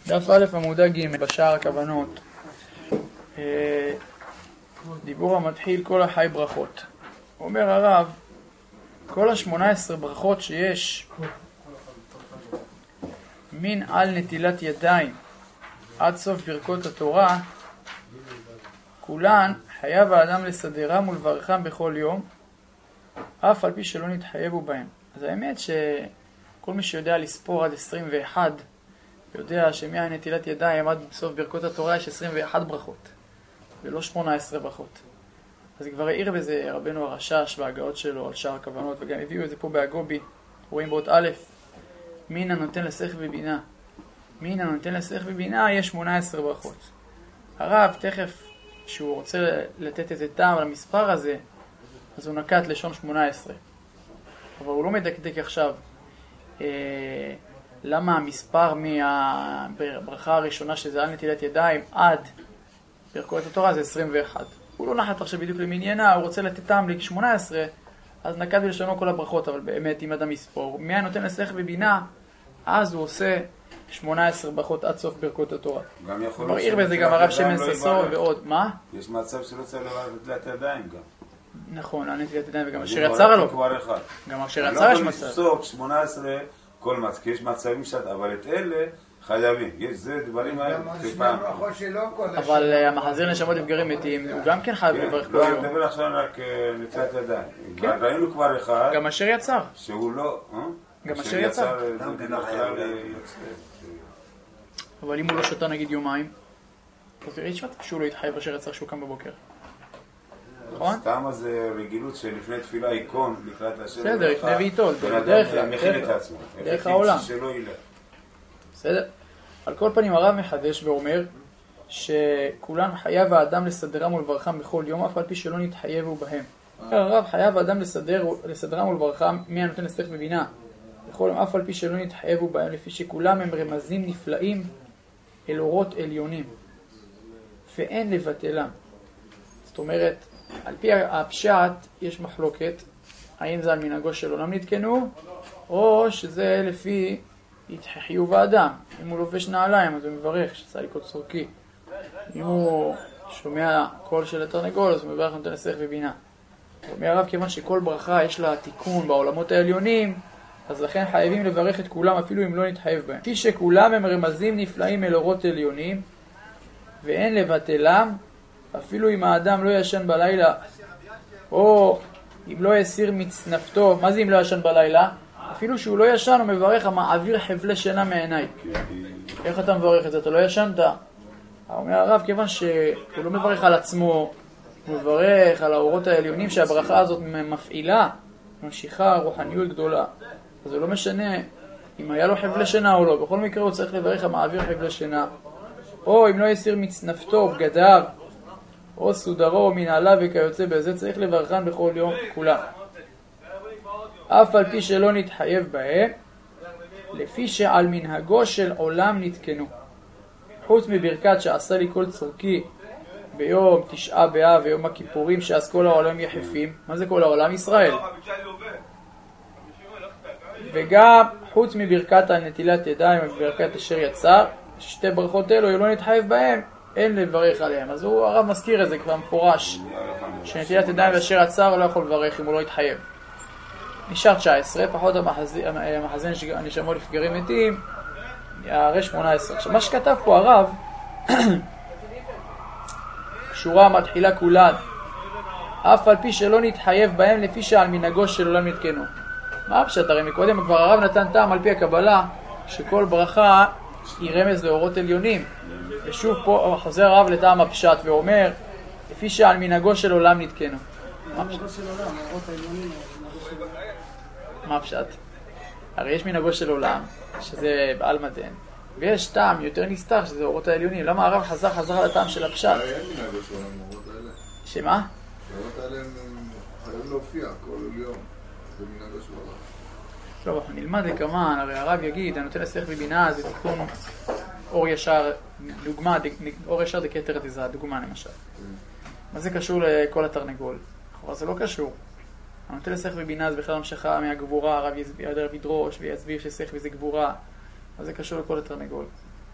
דף א' עמודה ג' בשער הכוונות. דיבור המתחיל כל החי ברכות. אומר הרב, כל ה-18 ברכות שיש מן על נטילת ידיים עד סוף ברכות התורה, כולן חייב האדם לסדרם ולברכם בכל יום, אף על פי שלא נתחייבו בהם. אז האמת שכל מי שיודע לספור עד 21 יודע שמהנטילת ידיים עד סוף ברכות התורה יש 21 ברכות ולא 18 ברכות. אז כבר העיר בזה רבנו הרשש בהגאות שלו על שער הכוונות, וגם הביאו את זה פה בהגובי. רואים באות א', מין הנותן לשכל ובינה. מין הנותן לשכל ובינה יש 18 ברכות. הרב תכף שהוא רוצה לתת איזה טעם למספר הזה, אז הוא נקט לשון 18. אבל הוא לא מדקדק עכשיו למה המספר מהברכה הראשונה שזה על נטילת ידיים עד ברכות התורה זה 21. הוא לא נחת עכשיו בדיוק למניינה, הוא רוצה לתת טעם ל-18, אז נקט בלשונו כל הברכות. אבל באמת אם אדם יספור מי הנותן לשכל ובינה, אז הוא עושה 18 ברכות עד סוף ברכות התורה. גם יכול להיות בזה גם הרב שמן ששון ועוד. מה? יש מצב שלא צריך נטילת ידיים גם. נכון, על נטילת ידיים וגם אשר יצר לו. גם אשר יצר יש מצב. לא יכול לפסוק 18 כל מצב, כי יש מצבים שאת, אבל את אלה חייבים. יש זה דברים האלה. אבל המחזיר נשמות נפגרים מתים, הוא גם כן חייב לברך כל יום. יום. לא, אני מדבר עכשיו רק נטילת ידיים. ראינו כבר אחד. גם אשר יצר. שהוא לא, גם אשר יצר. אבל אם הוא לא שתה נגיד יומיים, אז תראי שהוא לא יתחייב אשר יצר שהוא קם בבוקר. נכון? סתם אז רגילות שלפני תפילה עיקון לקראת השם. בסדר, לפני ואיתו. דרך העולם. בסדר. על כל פנים הרב מחדש ואומר שכולן חייב האדם לסדרם ולברכם בכל יום, אף על פי שלא נתחייבו בהם. הרב חייב האדם לסדרם ולברכם מי הנותן לשכל ובינה בכל יום, אף על פי שלא נתחייבו בהם, לפי שכולם הם רמזים נפלאים אל אורות עליונים ואין לבטלם. זאת אומרת, על פי הפשט יש מחלוקת האם זה על מנהגו של עולם נתקנו או שזה לפי חיוב האדם. אם הוא לובש נעליים אז הוא מברך שצא לי קוד צורכי. אם הוא שומע קול של התרנגול אז הוא מברך נותן לשכל ובינה. אומר הרב, כיוון שכל ברכה יש לה תיקון בעולמות העליונים, אז לכן חייבים לברך את כולם אפילו אם לא נתחייב בהם. כפי שכולם הם רמזים נפלאים אל אורות עליונים ואין לבטלם, אפילו אם האדם לא ישן בלילה או אם לא יסיר מצנפתו. מה זה אם לא ישן בלילה? אפילו שהוא לא ישן הוא מברך המעביר חבלי שינה מעיניי. איך אתה מברך את זה? אתה לא ישנת? אומר הרב, כיוון שהוא לא מברך על עצמו, הוא מברך על האורות העליונים שהברכה הזאת מפעילה, ממשיכה רוחניות גדולה. אז זה לא משנה אם היה לו חבלי שינה או לא. בכל מקרה הוא צריך לברך המעביר חבלי שינה. או אם לא יסיר מצנפתו, בגדיו, או סודרו או מנעליו וכיוצא בזה, צריך לברכן בכל יום כולם. אף על פי שלא נתחייב בהם, לפי שעל מנהגו של עולם נתקנו. חוץ מברכת שעשה לי כל צורכי ביום תשעה באב ויום הכיפורים, שאז כל העולם יחפים. מה זה כל העולם? ישראל. וגם חוץ מברכת הנטילת ידיים וברכת אשר יצר, שתי ברכות אלו לא נתחייב בהם, אין לברך עליהם. אז הוא הרב מזכיר את זה כבר מפורש, שנטילת ידיים ואשר יצר לא יכול לברך אם הוא לא יתחייב. נשאר 19, פחות המחזין נשמות נפגרים מתים, הרי 18. עכשיו מה שכתב פה הרב, קשורה מתחילה כולן, אף על פי שלא נתחייב בהם, לפי שעל מנהגו של עולם נתקנו. מה הפשט? הרי מקודם כבר הרב נתן טעם על פי הקבלה שכל ברכה היא רמז לאורות עליונים, ושוב פה חוזר הרב לטעם הפשט ואומר לפי שעל מנהגו של עולם נתקנו. מה הפשט? הרי יש מנהגו של עולם שזה בעל מדן, ויש טעם יותר נסתר שזה אורות העליונים. למה הרב חזר לטעם של הפשט? אין מנהגו של עולם אורות האלה. שמה? אורות האלה הם חייבים להופיע כל יום. זה מנהגו של עולם. לא, אנחנו נלמד כמה, הרי הרב יגיד, אני נותן לשכל ובינה, זה תיקון אור ישר, דוגמה, אור ישר דקטר דזרע, דוגמה למשל. מה זה קשור לכל התרנגול? אבל זה לא קשור. אני נותן לשכל ובינה, זה בכלל המשכה מהגבורה, הרב ידרש ויסביר ששכל וזה גבורה. מה זה קשור לכל התרנגול?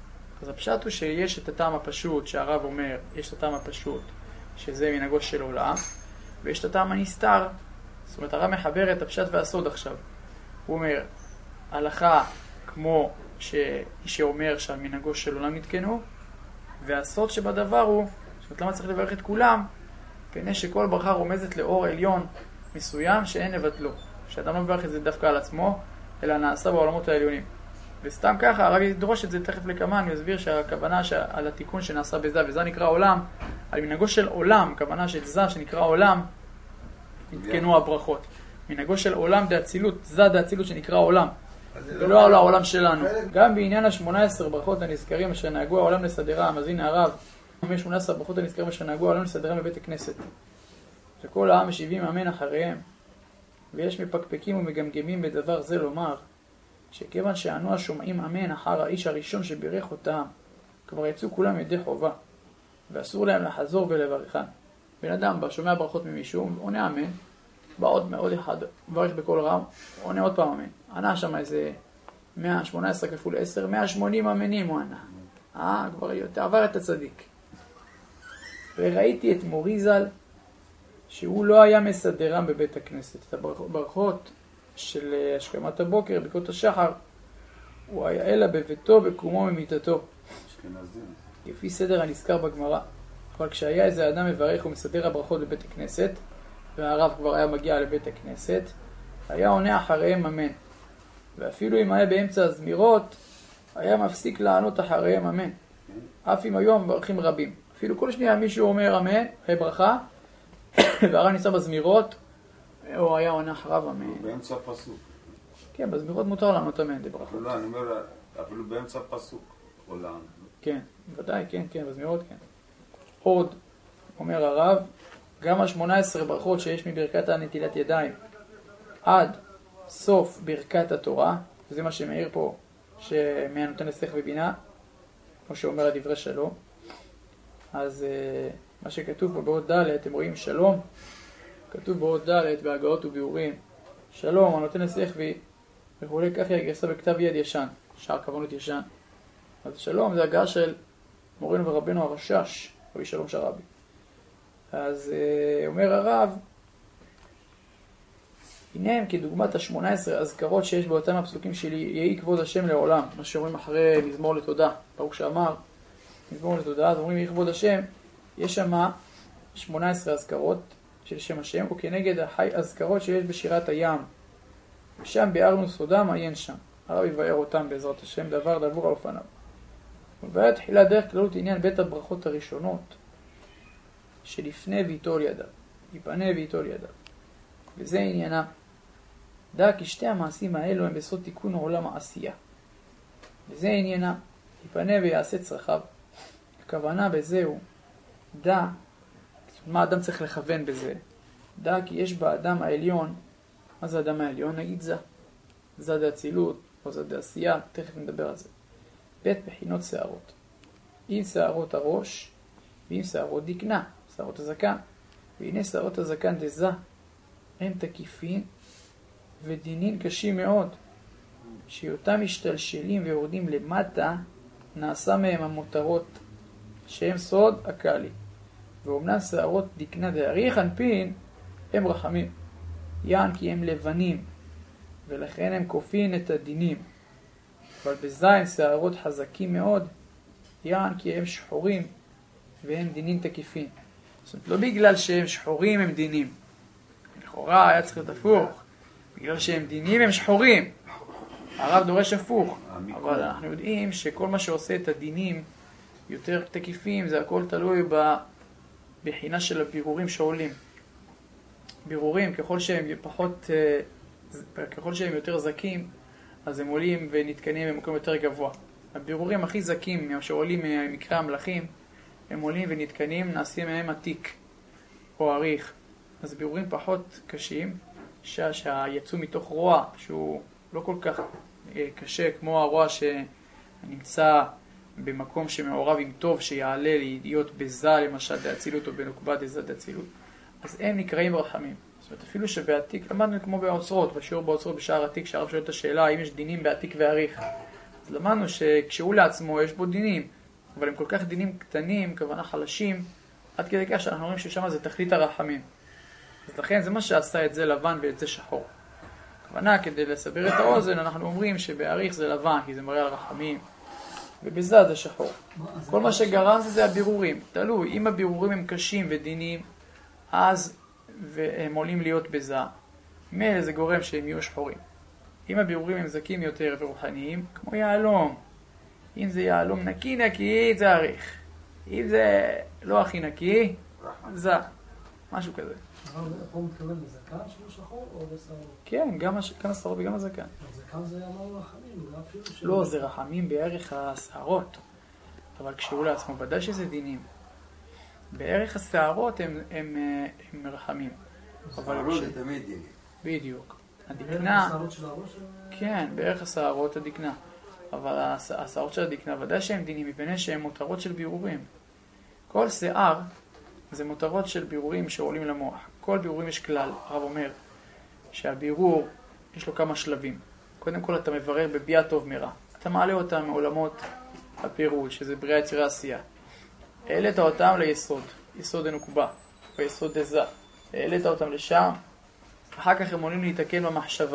אז הפשט הוא שיש את הטעם הפשוט שהרב אומר, יש את הטעם הפשוט שזה מנהגו של עולם, ויש את הטעם הנסתר. זאת אומרת, הרב מחבר את הפשט והסוד עכשיו. הוא אומר, הלכה כמו שאומר שהמנהגו של עולם נתקנו, והסוד שבדבר הוא, זאת אומרת, למה צריך לברך את כולם? פני שכל ברכה רומזת לאור עליון מסוים שאין לבטלו. שאדם לא מברך את זה דווקא על עצמו, אלא נעשה בעולמות העליונים. וסתם ככה, הרב ידרוש את זה תכף לכמה, אני אסביר שהכוונה על התיקון שנעשה בזה, וזה נקרא עולם, על מנהגו של עולם, הכוונה של זה שנקרא עולם, נתקנו הברכות. מנהגו של עולם דאצילות, זה דאצילות שנקרא עולם. ולא על העולם שלנו. גם בעניין ה-18 ברכות הנזכרים אשר נהגו העולם לסדרם, אז הנה הרב, 18 ברכות הנזכרים אשר נהגו העולם לסדרם בבית הכנסת. שכל העם משיבים אמן אחריהם, ויש מפקפקים ומגמגמים בדבר זה לומר, שכיוון שענו השומעים אמן אחר האיש הראשון שבירך אותם, כבר יצאו כולם ידי חובה, ואסור להם לחזור ולברכן. בן אדם בא, שומע ברכות ממישהו, עונה אמן, בא עוד אחד, ברך בכל רם, עונה עוד פעם אמן. ענה שם איזה 118 כפול 10, 180 אמנים הוא ענה. כבר עבר את הצדיק. וראיתי את מורי ז"ל, שהוא לא היה מסדרם בבית הכנסת. את הברכות של השכמת הבוקר, ברכות השחר, הוא היה אלא בביתו בקומו ממיטתו. לפי סדר הנזכר בגמרא. אבל כשהיה איזה אדם מברך ומסדר הברכות בבית הכנסת, והרב כבר היה מגיע לבית הכנסת, היה עונה אחריהם אמן. ואפילו אם היה באמצע הזמירות, היה מפסיק לענות אחריהם אמן. אף אם היו מברכים רבים. אפילו כל שנייה מישהו אומר אמן, אחרי ברכה, והרב ניסה בזמירות, הוא היה עונה אחריו אמן. באמצע פסוק. כן, בזמירות מותר לענות אמן, לברכות. לא, אני אומר, אפילו באמצע פסוק. כן, ודאי, כן, בזמירות כן. עוד, אומר הרב, גם ה-18 ברכות שיש מברכת הנטילת ידיים עד סוף ברכת התורה, וזה מה שמאיר פה, שמהנותן לשכל ובינה, כמו שאומר הדברי שלום. אז מה שכתוב פה באות ד', אתם רואים שלום, כתוב באות ד' בהגאות וביאורים, שלום, הנותן לשכל וכו', כך היא הגרסה בכתב יד ישן, שער כוונות ישן. אז שלום זה הגעה של מורנו ורבנו הרשש, רבי שלום שרבי. אז אומר הרב, הנה הם כדוגמת ה-18 הזכרות שיש באותם הפסוקים שלי, יהי כבוד השם לעולם, מה שאומרים אחרי מזמור לתודה, ברוך שאמר, מזמור לתודה, אז אומרים יהי כבוד השם, יש שם 18 הזכרות של שם השם, וכנגד הזכרות שיש בשירת הים, ושם ביארנו סודם, עיין שם, הרב יבאר אותם בעזרת השם, דבר דבור על אופניו. ובעיה תחילה דרך כללות עניין בית הברכות הראשונות, שלפני ויטול ידיו, יפנה ויטול ידיו. וזה עניינה. דע כי שתי המעשים האלו הם בסוד תיקון העולם העשייה. וזה עניינה. יפנה ויעשה צרכיו. הכוונה בזה הוא, דע, מה אדם צריך לכוון בזה? דע כי יש באדם העליון, מה זה האדם העליון? נגיד זה. זה דאצילות, או זה דעשייה, תכף נדבר על זה. בית בחינות שערות. עם שערות הראש, ועם שערות דקנה, שערות הזקן. והנה שערות הזקן דזה, הם תקיפים ודינין קשים מאוד, שיותם משתלשלים ויורדים למטה, נעשה מהם המותרות, שהם סוד הקלי. ואומנם שערות דקנה דאריך אנפין, הם רחמים. יען כי הם לבנים, ולכן הם כופין את הדינים. אבל בזין שערות חזקים מאוד, יען כי הם שחורים, והם דינים תקיפים. זאת אומרת, לא בגלל שהם שחורים הם דינים. לכאורה היה צריך להיות הפוך. בגלל שהם דינים הם שחורים. הרב דורש הפוך. אבל אנחנו יודעים שכל מה שעושה את הדינים יותר תקיפים, זה הכל תלוי בבחינה של הבירורים שעולים. בירורים, ככל שהם יותר זקים, אז הם עולים ונתקנים במקום יותר גבוה. הבירורים הכי זקים שעולים ממקרא המלכים, הם עולים ונתקנים, נעשים מהם עתיק או עריך. אז בירורים פחות קשים, שיצאו מתוך רוע שהוא לא כל כך קשה כמו הרוע שנמצא במקום שמעורב עם טוב שיעלה להיות בזה למשל דאצילות או בנוקבה דזה דאצילות. אז הם נקראים רחמים. זאת אומרת אפילו שבעתיק, למדנו כמו באוצרות, בשיעור באוצרות בשער עתיק, שהרב שואל את השאלה האם יש דינים בעתיק ועריך. אז למדנו שכשהוא לעצמו יש בו דינים, אבל הם כל כך דינים קטנים, כוונה חלשים, עד כדי כך שאנחנו רואים ששם זה תכלית הרחמים. אז לכן זה מה שעשה את זה לבן ואת זה שחור. כוונה, כדי לסבר את האוזן, אנחנו אומרים שבאריך זה לבן, כי זה מראה על רחמים, ובזה זה שחור. כל מה שגרם זה הבירורים. תלוי, אם הבירורים הם קשים ודינים, אז הם עולים להיות בזה. מילא זה גורם שהם יהיו שחורים. אם הבירורים הם זקים יותר ורוחניים, כמו יעלום. אם זה יעלום נקי, זה אריך. אם זה לא הכי נקי, זה. משהו כזה. אבל פה מתכוון לזקן שהוא שחור או בשערות? כן, גם השערות וגם הזקן. הזקן זה אמר רחמים, אולי אפילו ש... לא, זה רחמים בערך השערות. אבל כשהוא לעצמו, ודאי שזה דינים. בערך השערות הם רחמים. השערות זה תמיד דינים. בדיוק. הדקנה... השערות של הראש? כן, בערך השערות הדקנה. אבל השערות של הדקנה, ודאי שהם דינים, מפני שהם מותרות של בירורים. כל שיער זה מותרות של בירורים שעולים למוח. כל בירורים יש כלל. הרב אומר שהבירור יש לו כמה שלבים. קודם כל אתה מברר בביאה טוב מרע. אתה מעלה אותם מעולמות הפירוש, שזה בריאה יצירה עשייה. העלית אותם ליסוד, יסוד הנוקבה, ויסוד דזה. העלית אותם לשם, אחר כך הם עולים להתקן במחשבה.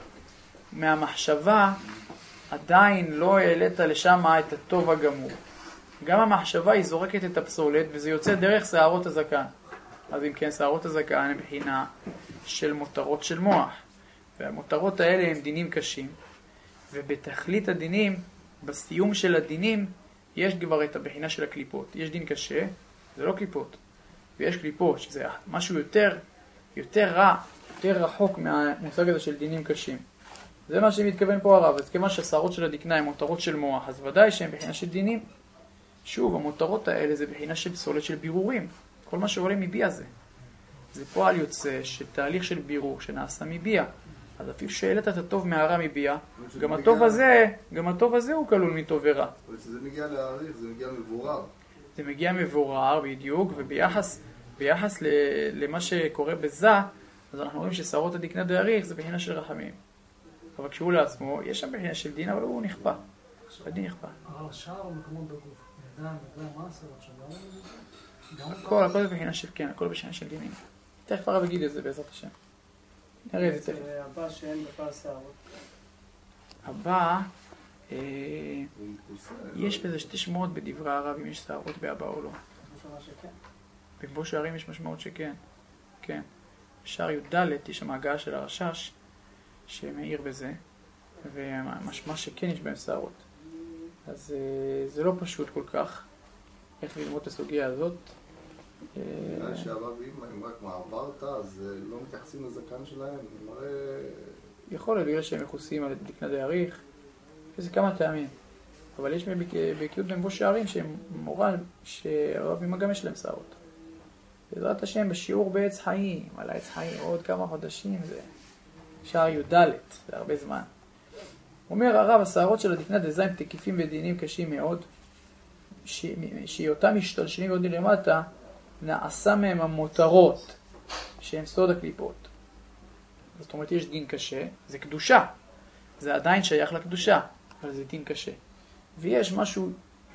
מהמחשבה עדיין לא העלית לשם את הטוב הגמור. גם המחשבה היא זורקת את הפסולת, וזה יוצא דרך שערות הזקן. אז אם כן, שערות הזקן הם בחינה של מותרות של מוח. והמותרות האלה הם דינים קשים. ובתכלית הדינים, בסיום של הדינים, יש כבר את הבחינה של הקליפות. יש דין קשה, זה לא קליפות. ויש קליפות, שזה משהו יותר רע, יותר רחוק מהמושג הזה של דינים קשים. זה מה שמתכוון פה הרב. אז כיוון שהשערות של הדקנה הן מותרות של מוח, אז ודאי שהן בחינה של דינים. שוב, המותרות האלה זה בחינה של פסולת של בירורים. כל מה שעולה מביאה זה. זה פועל יוצא שתהליך של בירור שנעשה מביאה. אז אפילו שהעלת את הטוב מהרע מביאה, גם הטוב הזה הוא כלול מטוב ורע. אבל כשזה מגיע להעריך, זה מגיע מבורר. זה מגיע מבורר בדיוק, וביחס למה שקורה בזה, אז אנחנו רואים ששערות הדקנה דאריך זה בחינה של רחמים. אבל כשהוא לעצמו, יש שם בחינה של דין, אבל הוא נכפה. הדין נכפה. אבל השאר הוא מקומות בגוף. ידיים, רגליים, מה השערות שם? הכל זה בחינה של כן, הכל בחינה של דינים. תכף הרב יגיד את זה בעזרת השם. נראה את זה תכף. הבא שאין בכלל שערות. הבא, יש בזה שתי שמועות בדברי הרב אם יש שערות באבא או לא. בבוא שערים יש משמעות שכן. כן. בשער י"ד יש שם ההגעה של הרשש שמאיר בזה, ומשמע שכן יש בהם שערות. אז זה לא פשוט כל כך איך ללמוד את הסוגיה הזאת. נראה שהרבים, אם רק מעברת, אז לא מתייחסים לזקן שלהם, זה מראה... יכול להיות בגלל שהם מכוסים על דקנה דאריך, וזה כמה טעמים. אבל יש בקיאות במבוא שערים שהם מורל שהרבים גם יש להם שערות. בעזרת השם בשיעור בעץ חיים, על העץ חיים עוד כמה חודשים, זה שער י"ד, זה הרבה זמן. אומר הרב, השערות של הדקנה דזה הם תקיפים ודינים קשים מאוד, שאותם משתלשלים ויורדים למטה, נעשה מהם המותרות, שהם סוד הקליפות. זאת אומרת, יש דין קשה, זה קדושה. זה עדיין שייך לקדושה, אבל זה דין קשה. ויש משהו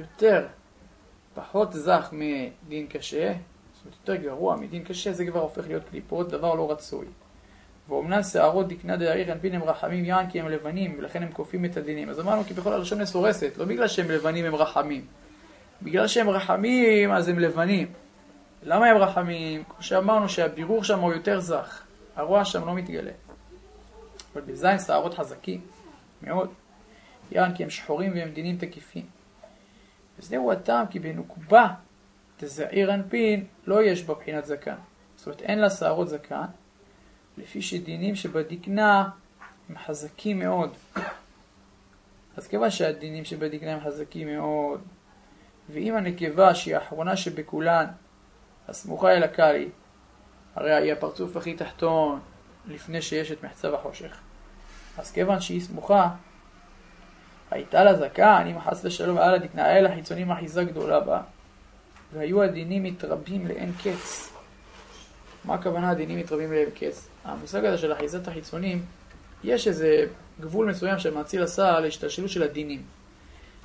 פחות זך מדין קשה, זאת אומרת, יותר גרוע מדין קשה, זה כבר הופך להיות קליפות, דבר לא רצוי. ואומנם שערות דקנה דאריך אנפין הם רחמים יען כי הם לבנים, ולכן הם כופים את הדינים. אז אמרנו כי בכל הלשון מסורסת, לא בגלל שהם לבנים הם רחמים. בגלל שהם רחמים אז הם לבנים. למה הם רחמים? כמו שאמרנו שהבירור שם הוא יותר זך. הרוע שם לא מתגלה. אבל בזין שערות חזקים מאוד. יען כי הם שחורים והם דינים תקיפים. וזהו הטעם כי בנוקבה תזעיר אנפין לא יש בה בחינת זקן. זאת אומרת אין לה שערות זקן. לפי שדינים שבדקנה הם חזקים מאוד. אז כיוון שהדינים שבדקנה הם חזקים מאוד, ואם הנקבה שהיא האחרונה שבכולן, הסמוכה אל הקלי, הרי היא הפרצוף הכי תחתון לפני שיש את מחצב החושך. אז כיוון שהיא סמוכה, הייתה לה זקן, אם חס ושלום על הדקנה, היה לה חיצונים אחיזה גדולה בה, והיו הדינים מתרבים לאין קץ. מה הכוונה הדינים מתרבים לאין קץ? המושג הזה של אחיזת החיצונים, יש איזה גבול מסוים שמציל עשה להשתלשלות של הדינים.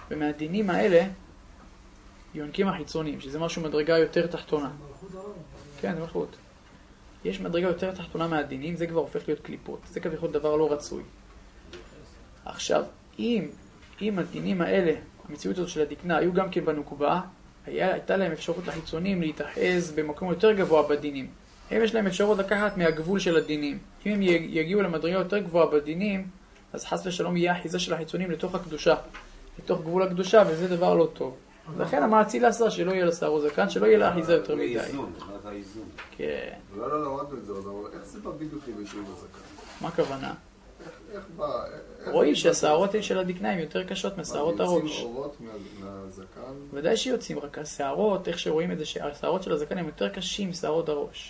ומהדינים האלה יונקים החיצוניים, שזה משהו מדרגה יותר תחתונה. כן, זה מלכות. יש מדרגה יותר תחתונה מהדינים, זה כבר הופך להיות קליפות. זה כביכול דבר לא רצוי. עכשיו, אם הדינים האלה, המציאות הזאת של הדקנה, היו גם כן בנוקבה, הייתה להם אפשרות לחיצונים להתאחז במקום יותר גבוה בדינים. הם יש להם אפשרות לקחת מהגבול של הדינים. אם הם יגיעו למדרגה יותר גבוהה בדינים, אז חס ושלום יהיה אחיזה של החיצונים לתוך הקדושה, לתוך גבול הקדושה, וזה דבר לא טוב. לכן המאציל עשה שלא יהיה לשערו זקן, שלא יהיה לאחיזה יותר מדי. איזון, זאת האיזון. כן. לא למדנו את זה עוד, אבל איך זה בא בדיוק לביטוי בזקן? מה הכוונה? איך בא... רואים שהשערות של הדקנה הן יותר קשות משערות הראש. יוצאים אורות מהזקן? ודאי שיוצאים, רק השערות, איך שרואים את זה, שהשערות של הזקן הן יותר קשים משערות הראש.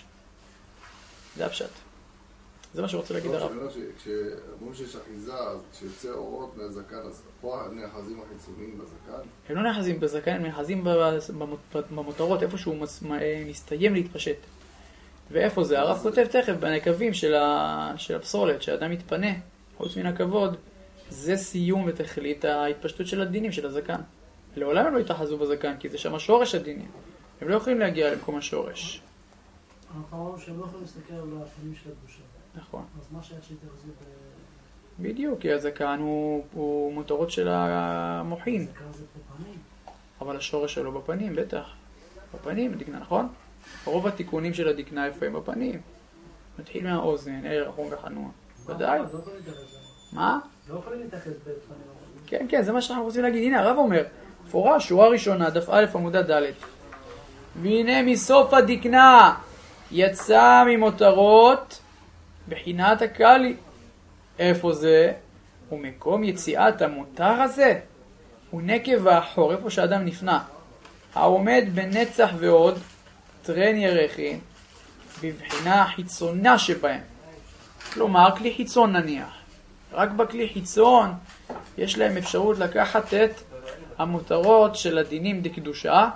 זה הפשט. זה מה שרוצה להגיד הרב. כשאומרים שיש אחיזה, אז כשיוצא אורות מהזקן, אז פה נאחזים החיצוניים בזקן? הם לא נאחזים בזקן, הם נאחזים במותרות, איפה שהוא מסתיים להתפשט. ואיפה זה? הרב כותב תכף בנקבים של הפסולת, שהאדם מתפנה, חוץ מן הכבוד, זה סיום ותכלית ההתפשטות של הדינים של הזקן. לעולם הם לא יתאחזו בזקן, כי זה שם השורש הדינים. הם לא יכולים להגיע למקום השורש. אנחנו אמרנו שהם לא יכולים להסתכל על הפנים של הקדושה. נכון. אז מה שהיה שהתאחזו בדיוק, כי הזקן הוא מותרות של המוחין. הזקן זה בפנים. אבל השורש שלו בפנים, בטח. בפנים, הדקנה, נכון? רוב התיקונים של הדקנה איפה הם בפנים. מתחיל מהאוזן, רחום וחנוע. ודאי. לא יכולים להתאחז. מה? לא יכולים להתאחז בפנים. כן, כן, זה מה שאנחנו רוצים להגיד. הנה, הרב אומר, פורש, שורה ראשונה, דף א' עמודה ד'. והנה מסוף הדקנה יצא ממותרות בחינת הקלי. איפה זה? ומקום יציאת המותר הזה הוא נקב האחור, איפה שאדם נפנה, העומד בנצח ועוד טרן ירחים בבחינה החיצונה שבהם. כלומר, כלי חיצון נניח. רק בכלי חיצון יש להם אפשרות לקחת את המותרות של הדינים דקדושה,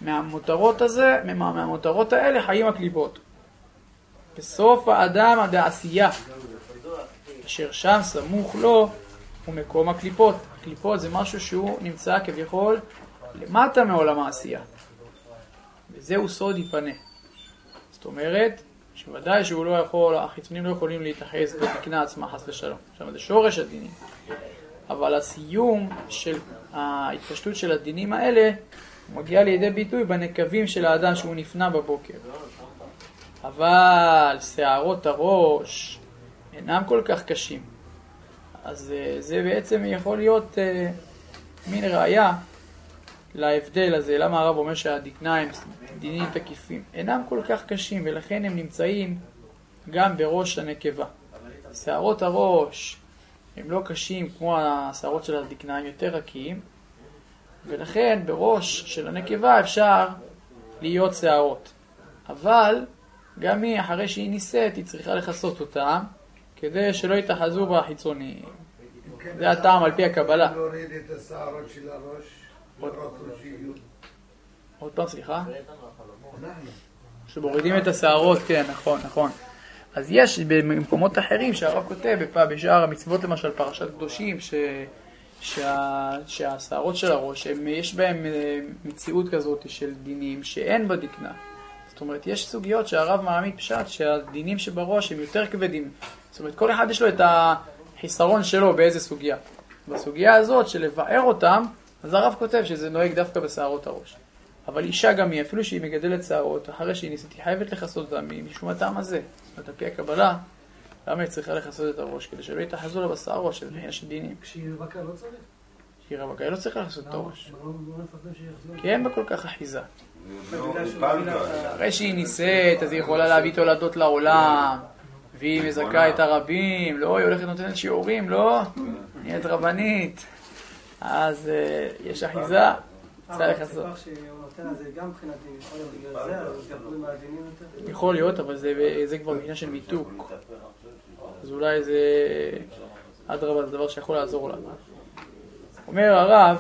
מהמותרות האלה חיים הקליפות. בסוף האדם הדעשייה, אשר שם סמוך לו, הוא מקום הקליפות. הקליפות זה משהו שהוא נמצא כביכול למטה מעולם העשייה. וזהו סוד יפנה. זאת אומרת, שוודאי שהוא לא יכול, החיצונים לא יכולים להתאחז בדקנה עצמה חס ושלום. עכשיו זה שורש הדינים. אבל הסיום של ההתפשטות של הדינים האלה, הוא מגיע לידי ביטוי בנקבים של האדם שהוא נפנה בבוקר. אבל שערות הראש אינם כל כך קשים. אז זה בעצם יכול להיות מין ראיה להבדל הזה. למה הרב אומר שהדקנה הם דינים תקיפים? אינם כל כך קשים, ולכן הם נמצאים גם בראש הנקבה. שערות הראש הם לא קשים כמו השערות של הדקנה, הם יותר רכים, ולכן בראש של הנקבה אפשר להיות שערות. אבל גם היא, אחרי שהיא ניסית, היא צריכה לחסות אותה, כדי שלא יתאחזו בחיצוניים. זה הטעם על פי הקבלה. להוריד את השערות של הראש, עוד פעם, סליחה? שמורידים את השערות, כן, נכון, נכון. אז יש במקומות אחרים שהרב כותב, בשאר המצוות למשל, פרשת קדושים, שהשערות של הראש, יש בהם מציאות כזאת של דינים שאין בדקנה. זאת אומרת, יש סוגיות שהרב מעמיד פשט שהדינים שבראש הם יותר כבדים. זאת אומרת, כל אחד יש לו את החיסרון שלו באיזה סוגיה. בסוגיה הזאת של לבאר אותם, אז הרב כותב שזה נוהג דווקא בשערות הראש. אבל אישה גם היא, אפילו שהיא מגדלת שערות, אחרי שהיא ניסית, היא חייבת לחסות אותם משום הטעם הזה. זאת אומרת, על פי הקבלה, למה היא צריכה לחסות את הראש? כדי שלא יתאחזו לה בשערות של דינים. כשהיא רווקה לא צריך? כשהיא רווקה היא לא צריכה לחסות את הראש. לא מפחדים שיחזור? כי אין בה כל כך אחיזה. אחרי שהיא ניסית, אז היא יכולה להביא תולדות לעולם, והיא מזכה את הרבים, לא, היא הולכת נותנת שיעורים, לא, נהיית רבנית, אז יש אחיזה, צריך לחסות. הסיפור שהוא נותן הזה גם מבחינתי, יכול להיות בגלל זה, אבל גם קוראים מהדינים יותר? יכול להיות, אבל זה כבר בעניין של מיתוק, אז אולי זה אדרבה, זה דבר שיכול לעזור לה. אומר הרב,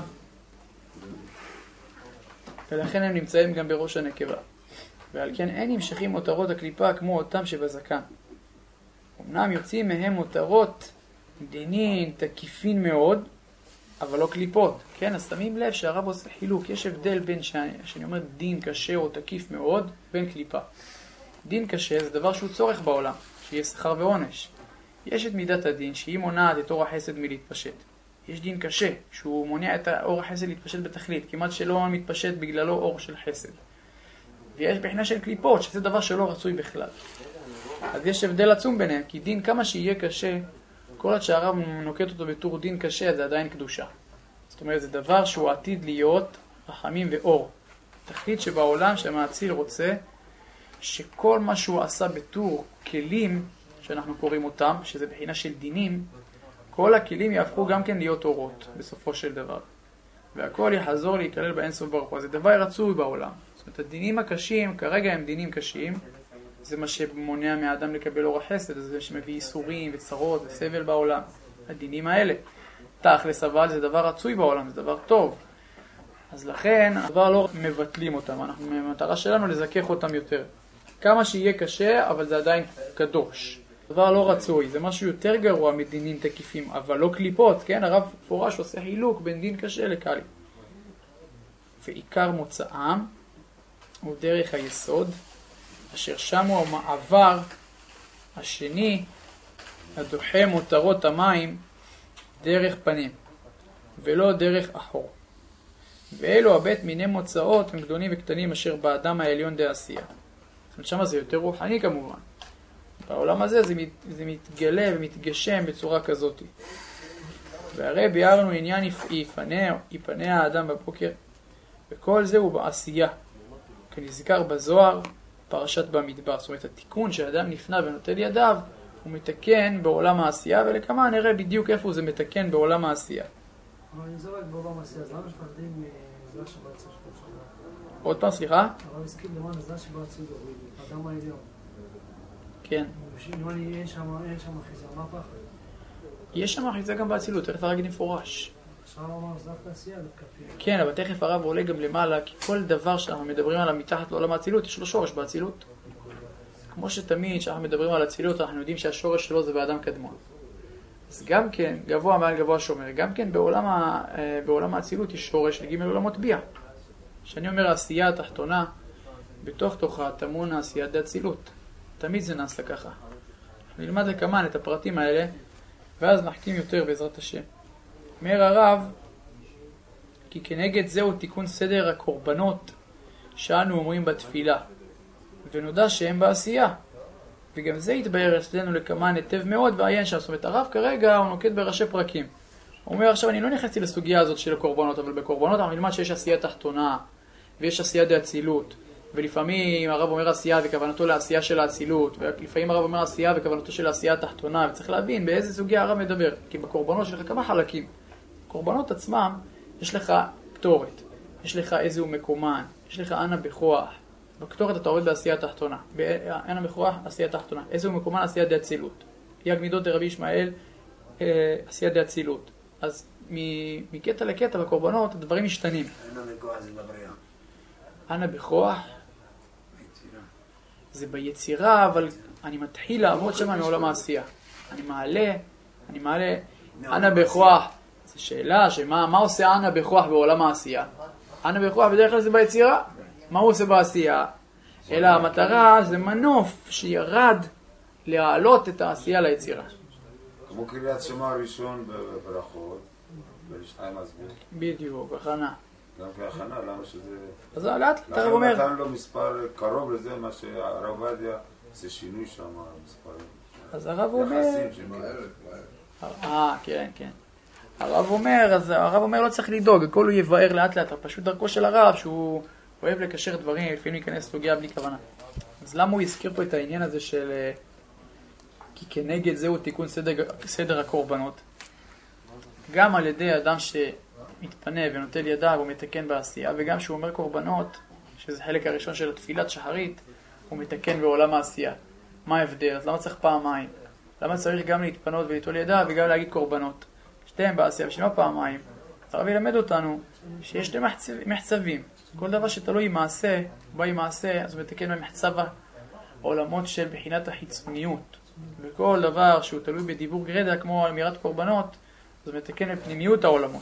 ולכן הם נמצאים גם בראש הנקבה. ועל כן אין נמשכים מותרות הקליפה כמו אותם שבזקן. אמנם יוצאים מהם מותרות דינין תקיפין מאוד, אבל לא קליפות. כן, אז שמים לב שהרב עושה חילוק. יש הבדל בין שאני אומר דין קשה או תקיף מאוד, בין קליפה. דין קשה זה דבר שהוא צורך בעולם, שיהיה שכר ועונש. יש את מידת הדין שהיא מונעת את אור החסד מלהתפשט. יש דין קשה שהוא מונע את אור החסד להתפשט בתכלית, כמעט שלא מתפשט בגללו אור של חסד. ויש בחינה של קליפות, שזה דבר שלא רצוי בכלל. אז יש הבדל עצום ביניהם, כי דין כמה שיהיה קשה, כל עד שהרב נוקט אותו בתור דין קשה, זה עדיין קדושה. זאת אומרת, זה דבר שהוא עתיד להיות רחמים ואור. תכלית שבעולם שהמאציל רוצה שכל מה שהוא עשה בתור כלים, שאנחנו קוראים אותם, שזה בחינה של דינים, כל הכלים יהפכו גם כן להיות אורות, בסופו של דבר. והכל יחזור להיכלל באינסוף ברוך הוא. זה דבר רצוי בעולם. זאת אומרת, הדינים הקשים, כרגע הם דינים קשים, זה מה שמונע מהאדם לקבל אור החסד, זה שמביא איסורים וצרות וסבל בעולם. הדינים האלה. תכלס אבל זה דבר רצוי בעולם, זה דבר טוב. אז לכן, הדבר לא מבטלים אותם. המטרה שלנו לזכך אותם יותר. כמה שיהיה קשה, אבל זה עדיין קדוש. דבר לא רצוי, זה משהו יותר גרוע מדינים תקיפים, אבל לא קליפות, כן? הרב פורש עושה חילוק בין דין קשה לקל. ועיקר מוצאם הוא דרך היסוד, אשר שם הוא המעבר השני, הדוחה מותרות המים, דרך פנים, ולא דרך אחור. ואלו הבית מיני מוצאות הם גדולים וקטנים אשר באדם העליון דעשייה. זאת אומרת, שמה זה יותר רוחני כמובן. בעולם הזה זה מתגלה ומתגשם בצורה כזאת. והרי ביארנו עניין יפנה האדם בבוקר, וכל זה הוא בעשייה. כנזכר בזוהר, פרשת במדבר. זאת אומרת, התיקון שהאדם נפנה ונוטל ידיו, הוא מתקן בעולם העשייה, ולכמה נראה בדיוק איפה זה מתקן בעולם העשייה. אבל אם זה רק בעולם העשייה, אז למה מפחדים מזה שבעצה של שנה? עוד פעם, סליחה? הרב הסכים למען זה שבעצה האדם העליון. כן. אם אין שם אחיזה, מה הפחד? יש שם אחיזה גם באצילות, תכף הרב יגיד מפורש. עכשיו אמר, זה דווקא עשייה דווקא. כן, אבל תכף הרב עולה גם למעלה, כי כל דבר שאנחנו מדברים עליו מתחת לעולם האצילות, יש לו שורש באצילות. כמו שתמיד כשאנחנו מדברים על אצילות, אנחנו יודעים שהשורש שלו זה באדם קדמון. אז גם כן, גבוה מעל גבוה שומר, גם כן בעולם האצילות יש שורש לג' עולמות ביאה. כשאני אומר העשייה התחתונה, בתוך תוכה טמון העשיית האצילות. תמיד זה נעשה ככה. נלמד לכמן את הפרטים האלה, ואז נחכים יותר בעזרת השם. אומר הרב, כי כנגד זהו תיקון סדר הקורבנות שאנו אומרים בתפילה, ונודע שהם בעשייה. וגם זה יתבהר אצלנו לכמן היטב מאוד ועיין שם. זאת אומרת, הרב כרגע הוא נוקט בראשי פרקים. הוא אומר עכשיו, אני לא נכנסתי לסוגיה הזאת של הקורבנות, אבל בקורבנות אנחנו נלמד שיש עשייה תחתונה, ויש עשייה דאצילות. ולפעמים הרב אומר עשייה וכוונתו לעשייה של האצילות, ולפעמים הרב אומר עשייה וכוונתו של העשייה התחתונה, וצריך להבין באיזה סוגיה הרב מדבר, כי בקורבנות יש לך כמה חלקים. בקורבנות עצמם יש לך קטורת, יש לך איזהו מקומן, יש לך אנה בכוח. בקטורת אתה עובד בעשייה התחתונה, אנה בכוח עשייה תחתונה, איזהו מקומן עשייה דאצילות. יג מידות דרבי ישמעאל עשייה דאצילות. אז מקטע לקטע בקורבנות הדברים משתנים. אנה בכוח זה בבריאה. אנה בכוח זה ביצירה, אבל אני מתחיל לעבוד שם מעולם העשייה. אני מעלה, אנה בכוח. זו שאלה שמה עושה אנה בכוח בעולם העשייה? אנה בכוח בדרך כלל זה ביצירה. מה הוא עושה בעשייה? אלא המטרה זה מנוף שירד להעלות את העשייה ליצירה. כמו קריאת שמע הראשון בברכות, בשתיים מסביר. בדיוק, הכנה. גם כהכנה, למה שזה... אז לאט, אתה לכן אומר... נתן לו מספר קרוב לזה, מה שהרב עובדיה, זה שינוי שם, מספרים. אז הרב אומר... יחסים של... כן. הרב אומר לא צריך לדאוג, הכל הוא יבאר לאט לאט, פשוט דרכו של הרב שהוא אוהב לקשר דברים, לפעמים להיכנס סוגיה בלי כוונה. אז למה הוא הזכיר פה את העניין הזה של... כי כנגד זהו תיקון סדר הקורבנות. גם על ידי אדם מתפנה ונוטל ידיו הוא מתקן בעשייה, וגם שהוא אומר קורבנות, שזה חלק הראשון של התפילת שחרית, הוא מתקן בעולם העשייה. מה ההבדל? אז למה צריך פעמיים? למה צריך גם להתפנות וליטול ידיו וגם להגיד קורבנות? שתיהם בעשייה, בשביל מה פעמיים? הרב ילמד אותנו שיש שתי מחצבים. כל דבר שתלוי מעשה, בא עם מעשה, אז הוא מתקן במחצב העולמות של בחינת החיצוניות. וכל דבר שהוא תלוי בדיבור גרדה, כמו אמירת קורבנות, אז הוא מתקן בפנימיות העולמות.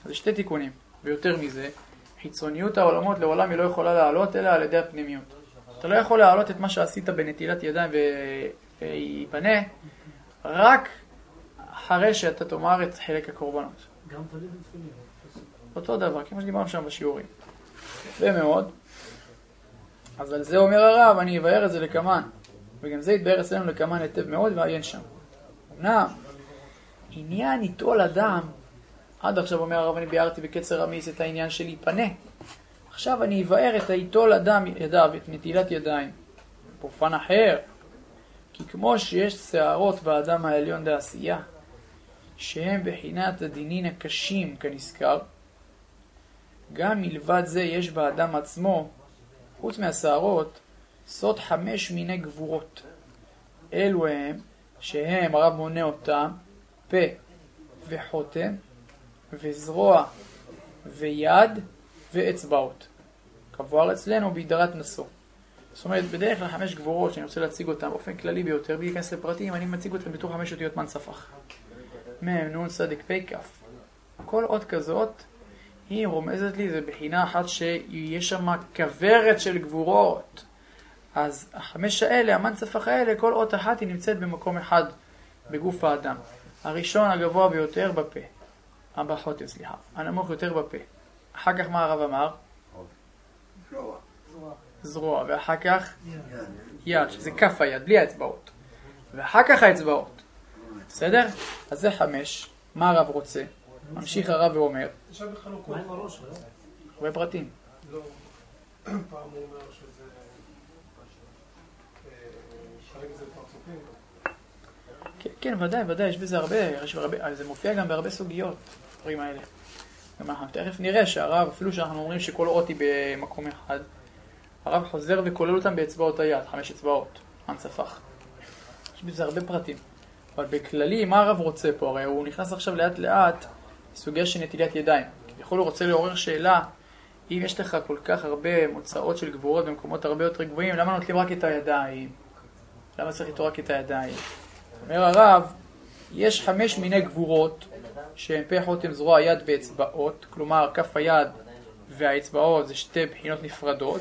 זה שתי תיקונים, ויותר מזה, חיצוניות העולמות לעולם היא לא יכולה לעלות אלא על ידי הפנימיות. אתה לא יכול להעלות את מה שעשית בנטילת ידיים ויפנה, רק אחרי שאתה תאמר את חלק הקורבנות. גם תליד ותפילין. אותו דבר, כמו שדיברנו שם בשיעורים. יפה מאוד. אז על זה אומר הרב, אני אבאר את זה לקמן. וגם זה יתבאר אצלנו לקמן היטב מאוד ועיין שם. אמנם, עניין ליטול אדם, עד עכשיו אומר הרב, אני ביארתי בקצר רמיז את העניין של להיפנה. עכשיו אני אבאר את ליטול אדם ידיו, את נטילת ידיים. בפן אחר, כי כמו שיש שערות באדם העליון לעשייה, שהם בחינת הדינין הקשים כנזכר, גם מלבד זה יש באדם עצמו, חוץ מהשערות, סוד 5 מיני גבורות. אלו הם, שהם, הרב מונה אותם, פה וחותם, וזרוע ויד ואצבעות. כבואר אצלנו בהדרת נשוא. זאת אומרת, בדרך כלל 5 גבורות שאני רוצה להציג אותם באופן כללי ביותר, בלי להיכנס לפרטים, אני מציג אותם בתור 5 אותיות מנצפח. נון צדיק פי כף. כל אות כזאת היא רומזת לי, זה בחינה אחת שיש שם כברת של גבורות. אז 5 האלה, המנצפח האלה, כל אות אחת היא נמצאת במקום אחד בגוף האדם. הראשון הגבוה ביותר בפה. בחותם, סליחה. הנמוך יותר בפה. אחר כך מה הרב אמר? זרוע. ואחר כך יד, שזה כף היד, בלי האצבעות. ואחר כך האצבעות. בסדר? אז זה 5. מה הרב רוצה? ממשיך הרב ואומר. עכשיו בחלוקות בראש, לא? הרבה פרטים. לא. פעם הוא אומר שזה... חלק זה פרצופים. כן, ודאי, יש בזה הרבה, זה מופיע גם בהרבה סוגיות, דברים האלה. גם אנחנו תכף נראה שהרב, אפילו שאנחנו אומרים שכל אות היא במקום אחד, הרב חוזר וכולל אותם באצבעות היד, 5 אצבעות, מנצפח. יש בזה הרבה פרטים. אבל בכללי, מה הרב רוצה פה? הרי הוא נכנס עכשיו לאט לאט לסוגיה של נטילת ידיים. יכול הוא רוצה לעורר שאלה, אם יש לך כל כך הרבה מוצאות של גבורות במקומות הרבה יותר גבוהים, למה נוטלים רק את הידיים? למה צריך לתור רק את הידיים? אומר הרב, יש 5 מיני גבורות שהן פה חותם זרוע יד ואצבעות, כלומר כף היד והאצבעות זה 2 בחינות נפרדות.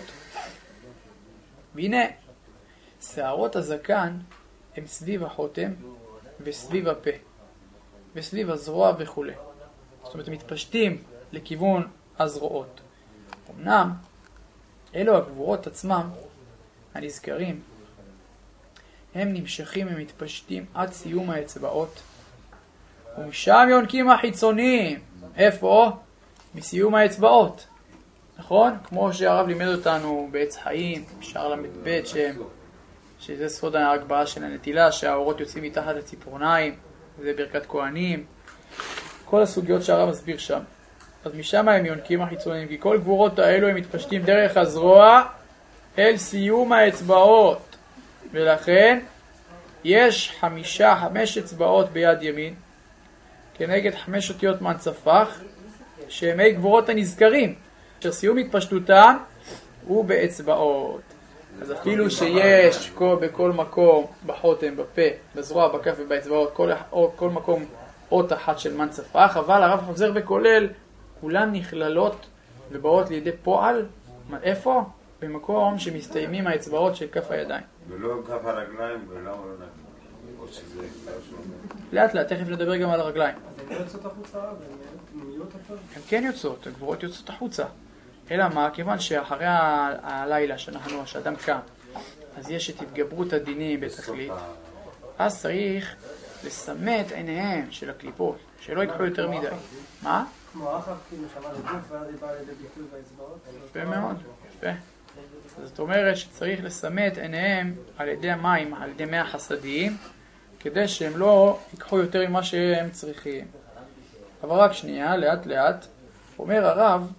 והנה, שערות הזקן הם סביב החותם וסביב הפה וסביב הזרוע וכו'. זאת אומרת, הם מתפשטים לכיוון הזרועות. אמנם, אלו הגבורות עצמם, הנזכרים, הם נמשכים ומתפשטים עד סיום האצבעות, ומשם יונקים החיצוניים. איפה? מסיום האצבעות. נכון? כמו שהרב לימד אותנו בעץ חיים, שער למ"ב, שזה סוד ההגבהה של הנטילה, שהאורות יוצאים מתחת לציפורניים, זה ברכת כהנים, כל הסוגיות שהרב מסביר שם. אז משם הם יונקים החיצוניים, כי כל גבורות האלו הם מתפשטים דרך הזרוע אל סיום האצבעות, ולכן יש 5 אצבעות ביד ימין, כנגד 5 אותיות מנצפח, שהם גבורות הנזכרים, אשר סיום התפשטותם הוא באצבעות. אז אפילו שיש בכל מקום, בחותם, בפה, בזרוע, בכף ובאצבעות, כל מקום אות אחת של מנצפח, אבל הרב חוזר וכולל, כולן נכללות ובאות לידי פועל. איפה? במקום שמסתיימים האצבעות של כף הידיים. ולא כף הרגליים, ולמה לא נגיד? או שזה... לאט לאט, תכף נדבר גם על הרגליים. הן לא יוצאות החוצה, והן נהיות יותר? הן כן יוצאות, הגבורות יוצאות החוצה. אלא מה? כיוון שאחרי הלילה שאדם קם, אז יש את התגברות הדינים בתכלית, אז צריך לסמת עיניהם של הקליפות, שלא יקחו יותר מדי. מה? כמו אחר כאילו שמע לגוף ואז היא באה לידי ביטוי באצבעות? יפה מאוד, יפה. זאת אומרת שצריך לסמת עיניהם על ידי המים, על ידי מי החסדיים, כדי שהם לא ייקחו יותר ממה שהם צריכים. אבל רק שנייה, לאט לאט, אומר הרב,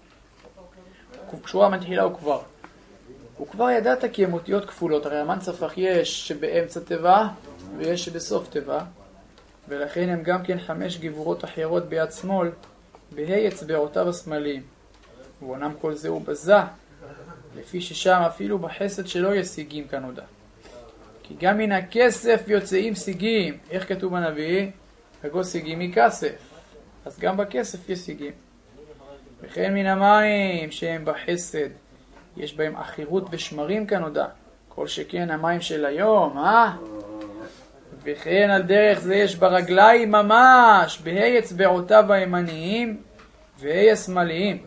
כשהוא מתחילה הוא כבר ידעת כי הם אותיות כפולות, הרי המנצפח יש שבאמצע תיבה ויש שבסוף תיבה, ולכן הם גם כן 5 גבורות אחרות ביד שמאל, בהי אצבעותיו השמאליים. ואומנם כל זה הוא בזה, לפי ששם אפילו בחסד שלו יש סיגים כנודע. כי גם מן הכסף יוצאים סיגים. איך כתוב בנביא? הגו סיגים מכסף. אז גם בכסף יש סייגים. וכן מן המים שהם בחסד, יש בהם אחירות ושמרים כנודע, כל שכן המים של היום, וכן על דרך זה יש ברגליים ממש, בהי אצבעותיו הימניים והי השמאליים.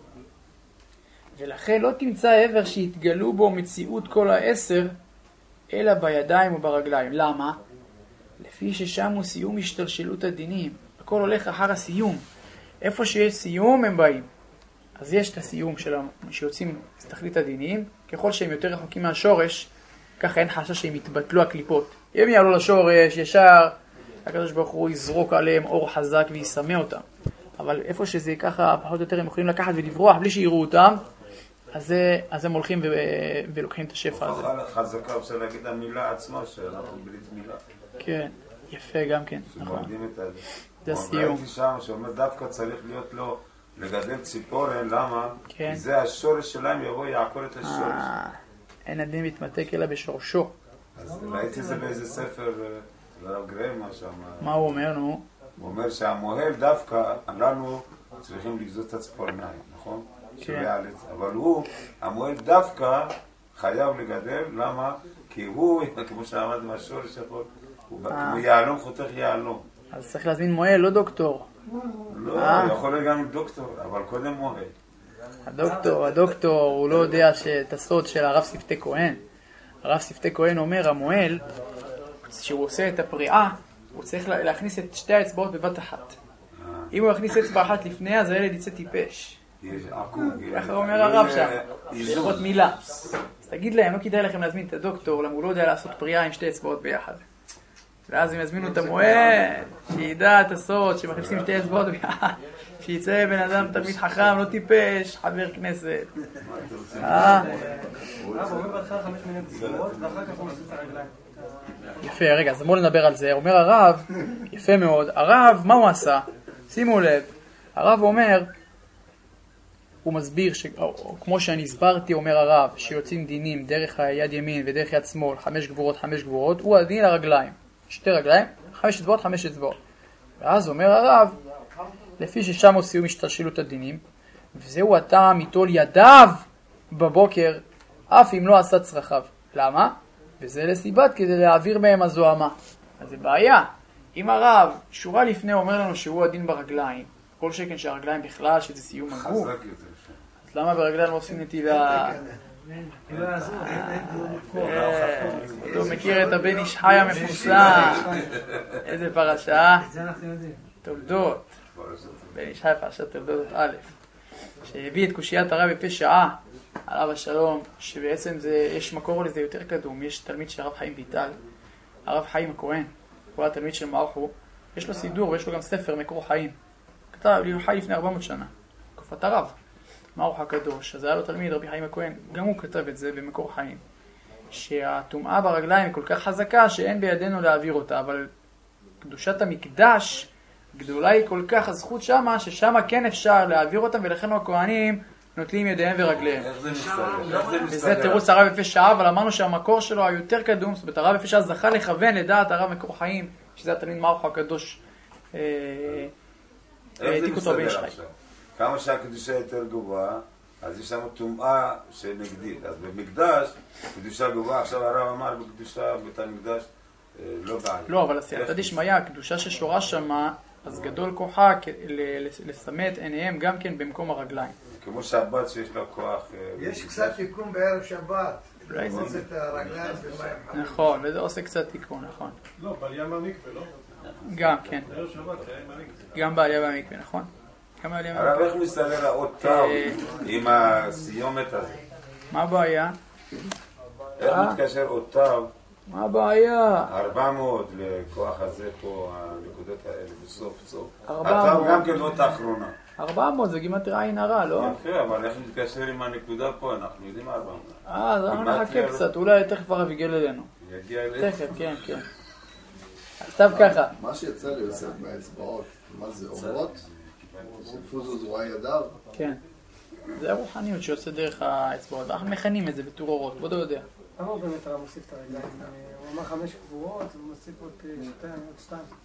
ולכן לא תמצא עבר שהתגלו בו מציאות כל העשר, אלא בידיים וברגליים. למה? לפי ששם הוא סיום השתלשלות הדינים. הכל הולך אחר הסיום. איפה שיש סיום הם באים. אז יש את הסיום שיוצאים תכלית הדינים. ככל שהם יותר רחוקים מהשורש, ככה אין חשש שהם יתבטלו הקליפות. אם יעלו לשורש ישר, הקדוש ברוך הוא יזרוק עליהם אור חזק ויסמא אותם. אבל איפה שזה ככה פחות או יותר הם יכולים לקחת ולברוח בלי שיראו אותם, אז הם הולכים ולוקחים את השפע הזה. חזקה אפשר להגיד המילה עצמה שאנחנו ברית מילה. כן, יפה גם כן. שמועדים את זה. זה הסיום. ראיתי שם שאומר דווקא צריך להיות לו לגדל ציפורן, למה? כן. כי זה השורש שלהם יבוא יעקור את השורש. אין הדין מתמתק אלא בשורשו. אז ראיתי זה באיזה ספר, לרב גרמה שם. מה הוא אומר, נו? הוא אומר שהמוהל דווקא, לנו צריכים לגזות את הציפורניים, נכון? כן. אבל הוא, המוהל דווקא חייב לגדל, למה? כי הוא, כמו שאמרת עם השורש יכול, הוא כמו יעלום חותך יעלום. אז צריך להזמין מוהל, לא דוקטור. לא, יכול להיות גם דוקטור, אבל קודם מוהל. הדוקטור, הוא לא יודע את הסוד של הרב שפתי כהן. הרב שפתי כהן אומר, המוהל, כשהוא עושה את הפריעה, הוא צריך להכניס את שתי האצבעות בבת אחת. אם הוא יכניס אצבע אחת לפני, אז הילד יצא טיפש. ככה אומר הרב שם, לפחות מילה. אז תגיד להם, לא כדאי לכם להזמין את הדוקטור, למה הוא לא יודע לעשות פריעה עם שתי אצבעות ביחד. ואז הם יזמינו את המוהל, שידע את הסוד, שמכניסים שתי אצבעות ביחד, שיצא בן אדם תלמיד חכם, לא טיפש, חבר כנסת. יפה, רגע, אז בואו נדבר על זה. אומר הרב, יפה מאוד, הרב, מה הוא עשה? שימו לב, הרב אומר, הוא מסביר, כמו שאני הסברתי, אומר הרב, שיוצאים דינים דרך היד ימין ודרך יד שמאל, 5 גבורות, הוא הדין לרגליים. 2 רגליים, 5 אצבעות, 5 אצבעות. ואז אומר הרב, לפי ששם עושים השתלשלות הדינים, וזהו הטעם מטול ידיו בבוקר, אף אם לא עשה צרכיו. למה? וזה לסיבת כדי להעביר מהם הזוהמה. אז זה בעיה. אם הרב, שורה לפני אומר לנו שהוא הדין ברגליים, כל שכן שהרגליים בכלל, שזה סיום הגוף, אז למה ברגליים לא עושים נטילה? הוא מכיר את הבן איש חי המפורסם. איזה פרשה? תולדות. בן איש חי פרשת תולדות א', שהביא את קושיית הרב יפה שעה, עליו השלום, שבעצם יש מקור לזה יותר קדום. יש תלמיד של הרב חיים ויטל, הרב חיים הכהן, הוא התלמיד של מערכו, יש לו סידור ויש לו גם ספר מקור חיים. כתב לי, הוא חי לפני 400 שנה, תקופת הרב, מערוך הקדוש. אז היה לו תלמיד רבי חיים הכהן, גם הוא כתב את זה במקור חיים, שהטומאה ברגליים היא כל כך חזקה שאין בידינו להעביר אותה, אבל קדושת המקדש גדולה היא כל כך הזכות שמה, ששמה כן אפשר להעביר אותם, ולכן הכהנים נוטלים ידיהם ורגליהם. וזה תירוץ הרב יפה שעה, אבל אמרנו שהמקור שלו היה יותר קדום. זאת אומרת, הרב יפה שעה זכה לכוון לדעת הרב מקור חיים, שזה התלמיד מערוך הקדוש, העתיק אותו בן איש חי. כמה שהקדושה יותר גבוהה, אז יש שם טומאה שנגדית. אז במקדש, קדושה גבוהה, עכשיו הרב אמר בקדושה, בית המקדש, לא בעיה. לא, אבל הסייעתא דשמיא, הקדושה ששורה שמה, אז גדול כוחה לסמא את עיניהם גם כן במקום הרגליים. כמו שבת שיש לה כוח. יש קצת תיקון בערב שבת. אולי זה... עושה את הרגליים במים חמים. נכון, וזה עושה קצת תיקון, נכון. לא, בעלייה מהמקווה, לא? גם, כן. בערב שבת, בעלייה מהמקווה. גם בעלייה במקווה, נכון. גם בעלייה הרב, במקווה. איך מסתדר האות תו עם הסיומת הזה? מה הבעיה? איך מתקשר אות תו? מה הבעיה? 400 לכוח הזה פה, הנקודות האלה, בסוף סוף. 400. התו גם כן אות האחרונה. 400 זה גימטריה עין הרע, לא? יפה, אבל איך מתקשר עם הנקודה פה? אנחנו יודעים 400. אז אנחנו נחכה קצת, אולי תכף הרב יגיע אלינו. יגיע אלינו. תכף, כן, כן. עכשיו ככה. מה שיצא לי עושה מהאצבעות, מה זה אורות? שפוזו זרוע ידיו? כן. זה הרוחניות שיוצא דרך האצבעות, אנחנו מכנים את זה בתור אורות, בוא יודע. למה הוא באמת הרב מוסיף את הרגליים? הוא אמר 5 קבורות, הוא מוסיף עוד 2.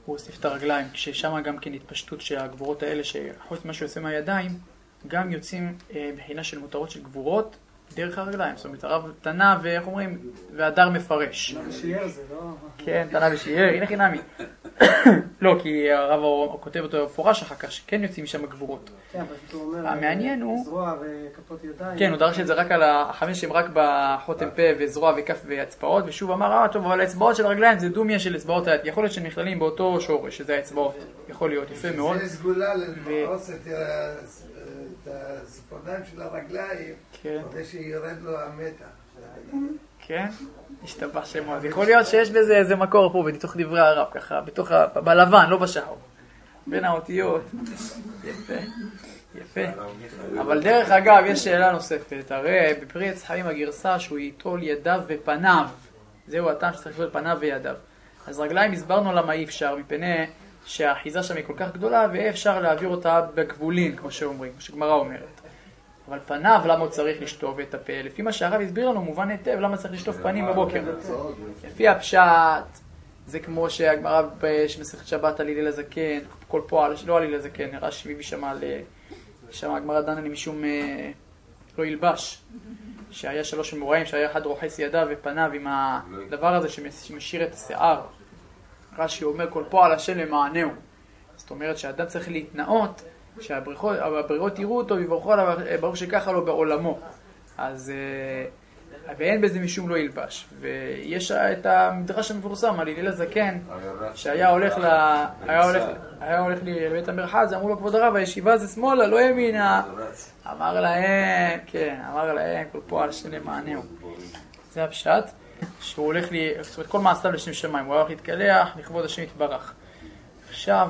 הוא הוסיף את הרגליים, כששם גם כן התפשטות של הגבורות האלה, שחוץ מה שיוצא מהידיים, גם יוצאים בחינה של מותרות של גבורות דרך הרגליים. זאת אומרת, הרב תנא ואיך אומרים, והדר מפרש. תנא ושיער זה לא... כן, תנא ושיער, הנה חינמי. לא, כי הרב כותב אותו מפורש אחר כך, שכן יוצאים משם גבורות. כן, אבל הוא אומר, המעניין הוא... זרוע וכפות ידיים. כן, הוא דרש את זה רק על החמש שהם רק בחותם פה וזרוע וכף ואצבעות, ושוב אמר, טוב, אבל האצבעות של הרגליים זה דומיה של אצבעות היד. יכול להיות שהם נכללים באותו שורש, שזה האצבעות. יכול להיות, יפה מאוד. זה סגולה לפרוס את הציפורניים של הרגליים, כדי שירד לו המתח. כן, השתבח שמו. אז יכול להיות שיש בזה איזה מקור פה, בתוך דברי הרב, ככה, בלבן, לא בשחור. בין האותיות. יפה, יפה. אבל דרך אגב, יש שאלה נוספת. הרי בפרי עץ חיים הגרסה שהוא ייטול ידיו ופניו. זהו הטעם שצריך להיות פניו וידיו. אז רגליים הסברנו למה אי אפשר, מפני שהאחיזה שם היא כל כך גדולה, ואי אפשר להעביר אותה בגבולים, כמו שאומרים, כמו שגמרא אומרת. אבל פניו, למה הוא צריך לשטוף את הפה? לפי מה שהרב הסביר לנו, מובן היטב, למה צריך לשטוף פנים בבוקר. לפי הפשט, זה כמו שהגמרא במסכת שבת על הלל הזקן, כל פועל, לא על הלל הזקן, רש"י מביא שם הגמרא דנה משום לא ילבש, שהיה 3 אמוראים, שהיה אחד רוחץ ידיו ופניו עם הדבר הזה שמשאיר את השיער. רש"י אומר כל פועל השם למענהו. זאת אומרת שהאדם צריך להתנאות, שהבריאות יראו אותו ויברכו עליו, ברוך שככה לו בעולמו. אז ואין בזה משום לא ילבש. ויש את המדרש המפורסם על הלל הזקן, שהיה הולך לבית המרחץ, אמרו לו כבוד הרב, הישיבה זה שמאלה, לא ימינה. אמר להם, כל פועל השם למענהו. זה הפשט, שהוא הולך זאת אומרת, כל מעשיו לשם שמיים, הוא הולך להתקלח, לכבוד השם יתברך. עכשיו,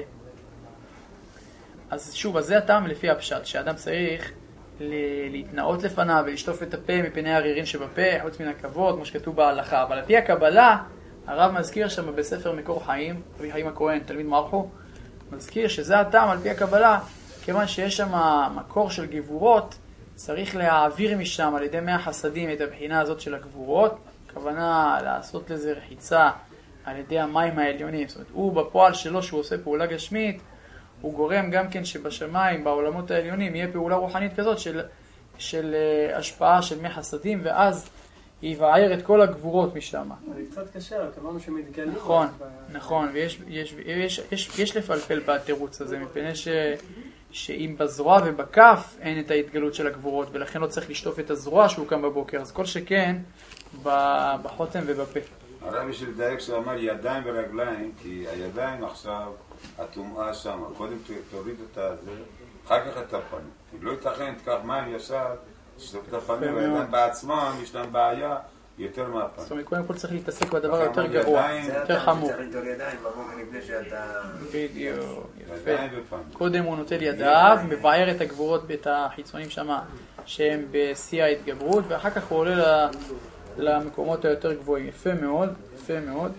אז שוב, אז זה הטעם לפי הפשט, שאדם צריך להתנאות לפניו ולשטוף את הפה מפני הרירין שבפה, חוץ מן הכבוד, כמו שכתוב בהלכה. אבל על פי הקבלה, הרב מזכיר שם בספר מקור חיים, רבי חיים הכהן, תלמיד מרחו, מזכיר שזה הטעם על פי הקבלה, כיוון שיש שם מקור של גבורות, צריך להעביר משם על ידי 100 חסדים את הבחינה הזאת של הגבורות, הכוונה לעשות לזה רחיצה על ידי המים העליונים. זאת אומרת, הוא בפועל שלו שהוא עושה פעולה גשמית, הוא גורם גם כן שבשמיים, בעולמות העליונים, יהיה פעולה רוחנית כזאת של השפעה של 100 חסדים, ואז יבער את כל הגבורות משם. זה קצת קשה, כמובן שמתגלים. נכון, ויש לפלפל בתירוץ הזה, מפני שאם בזרוע ובכף אין את ההתגלות של הגבורות, ולכן לא צריך לשטוף את הזרוע שהוא קם בבוקר, אז כל שכן בחותם ובפה. הרב בשביל לדייק שהוא אמר ידיים ורגליים, כי הידיים עכשיו, הטומאה שם, קודם תוריד את זה, אחר כך את הפנים. כי לא ייתכן, תקח מים ישר, תשטוף את הפנים, והידיים בעצמם, יש להם בעיה יותר מהפנים. זאת אומרת, קודם כל צריך להתעסק בדבר יותר גרוע, יותר חמור. צריך לנטול ידיים בבוקר לפני שאתה... בדיוק, יפה. קודם הוא נוטל ידיו, מבאר את הגבורות ואת החיצונים שם, שהם בשיא ההתגברות, ואחר כך הוא עולה למקומות היותר גבוהים. יפה מאוד, יפה מאוד.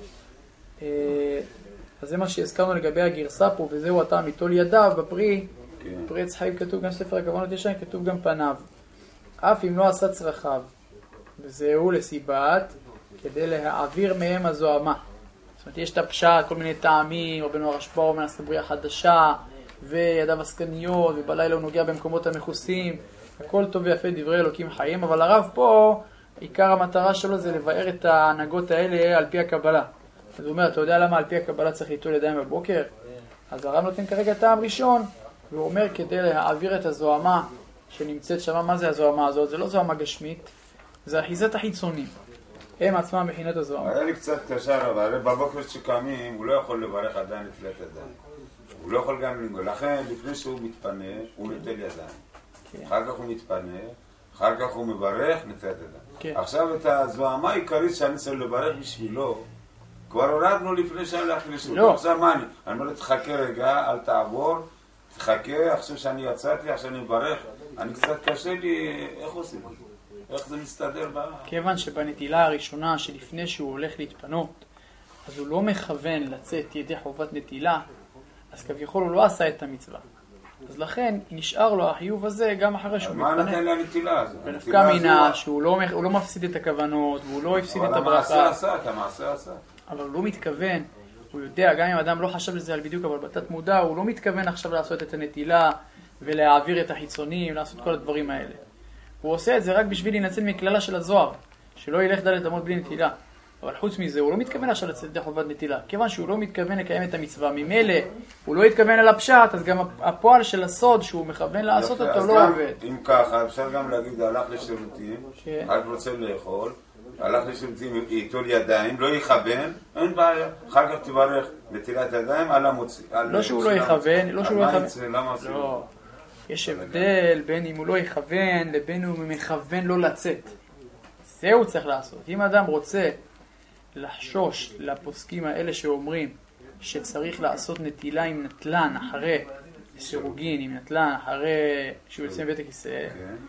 אז זה מה שהזכרנו לגבי הגרסה פה, וזהו הטעם ליטול ידיו בפרי. פרי עץ חיים כתוב גם ספר הכוונות ישן, כתוב גם פניו. אף אם לא עשה צרכיו, וזהו לסיבת, כדי להעביר מהם הזוהמה. זאת אומרת, יש את הפשט, כל מיני טעמים, רבנו הרשב"א אומר ברית חדשה, וידיו עסקניות, ובלילה הוא נוגע במקומות המכוסים, הכל טוב ויפה דברי אלוקים חיים, אבל הרב פה, עיקר המטרה שלו זה לבאר את ההנהגות האלה על פי הקבלה. אז הוא אומר, אתה יודע למה על פי הקבלה צריך ליטול ידיים בבוקר? אז הרב נותן כרגע טעם ראשון, והוא אומר כדי להעביר את הזוהמה שנמצאת שם. מה זה הזוהמה הזאת? זה לא זוהמה גשמית, זה אחיזת החיצונים. הם עצמם בחינת הזוהמה. היה לי קצת קשה, אבל בבוקר שקמים הוא לא יכול לברך עדיין נטילת ידיים. הוא לא יכול גם לנגול. לכן לפני שהוא מתפנה, הוא נוטל ידיים. אחר כך הוא מתפנה, אחר כך הוא מברך נטילת ידיים. עכשיו את הזוהמה העיקרית שאני צריך לברך בשבילו, כבר הורדנו לפני שאני הולך לשאול. עכשיו מה אני אומר, תחכה רגע, אל תעבור, תחכה, עכשיו שאני יצאתי, עכשיו אני מברך. אני קצת קשה לי, איך עושים את זה? איך זה מסתדר כיוון שבנטילה הראשונה שלפני שהוא הולך להתפנות, אז הוא לא מכוון לצאת ידי חובת נטילה, אז כביכול הוא לא עשה את המצווה. אז לכן נשאר לו החיוב הזה גם אחרי שהוא מתפנה. מה נתן לנטילה הזו? ונפקא מינה שהוא לא מפסיד את הכוונות, והוא לא הפסיד את הברכה. אבל המעשה עשה. אבל הוא לא מתכוון הוא יודע, גם אם אדם לא חשב לזה על בדיוק, אבל בתת מודע, הוא לא מתכוון עכשיו לעשות את הנטילה ולהעביר את החיצונים, לעשות כל הדברים האלה. הוא עושה את זה רק בשביל להינצל מכללה של הזוהר, שלא ילך ד' אמות בלי נטילה. אבל חוץ מזה, הוא לא מתכוון עכשיו לצאת ידי חובת נטילה. כיוון שהוא לא מתכוון לקיים את המצווה, ממילא הוא לא התכוון על הפשט, אז גם הפועל של הסוד שהוא מכוון לעשות אותו לא עובד. אם ככה, אפשר גם להגיד, הלך לשירותים, רק רוצה לאכול, הלך לשירותים, ייטול ידיים, לא יכוון, אין בעיה. אחר כך תברך נטילת ידיים על המוציא. לא שהוא לא יכוון, לא שהוא לא יכוון. למה עושים? לא. יש הבדל בין אם הוא לא יכוון לבין אם הוא מכוון לא לצאת. זה הוא צריך לעשות. אם אדם רוצה לחשוש לפוסקים האלה שאומרים שצריך לעשות נטילה עם נטלן אחרי סירוגין, עם נטלן אחרי שהוא יוצא מבית הכיסא,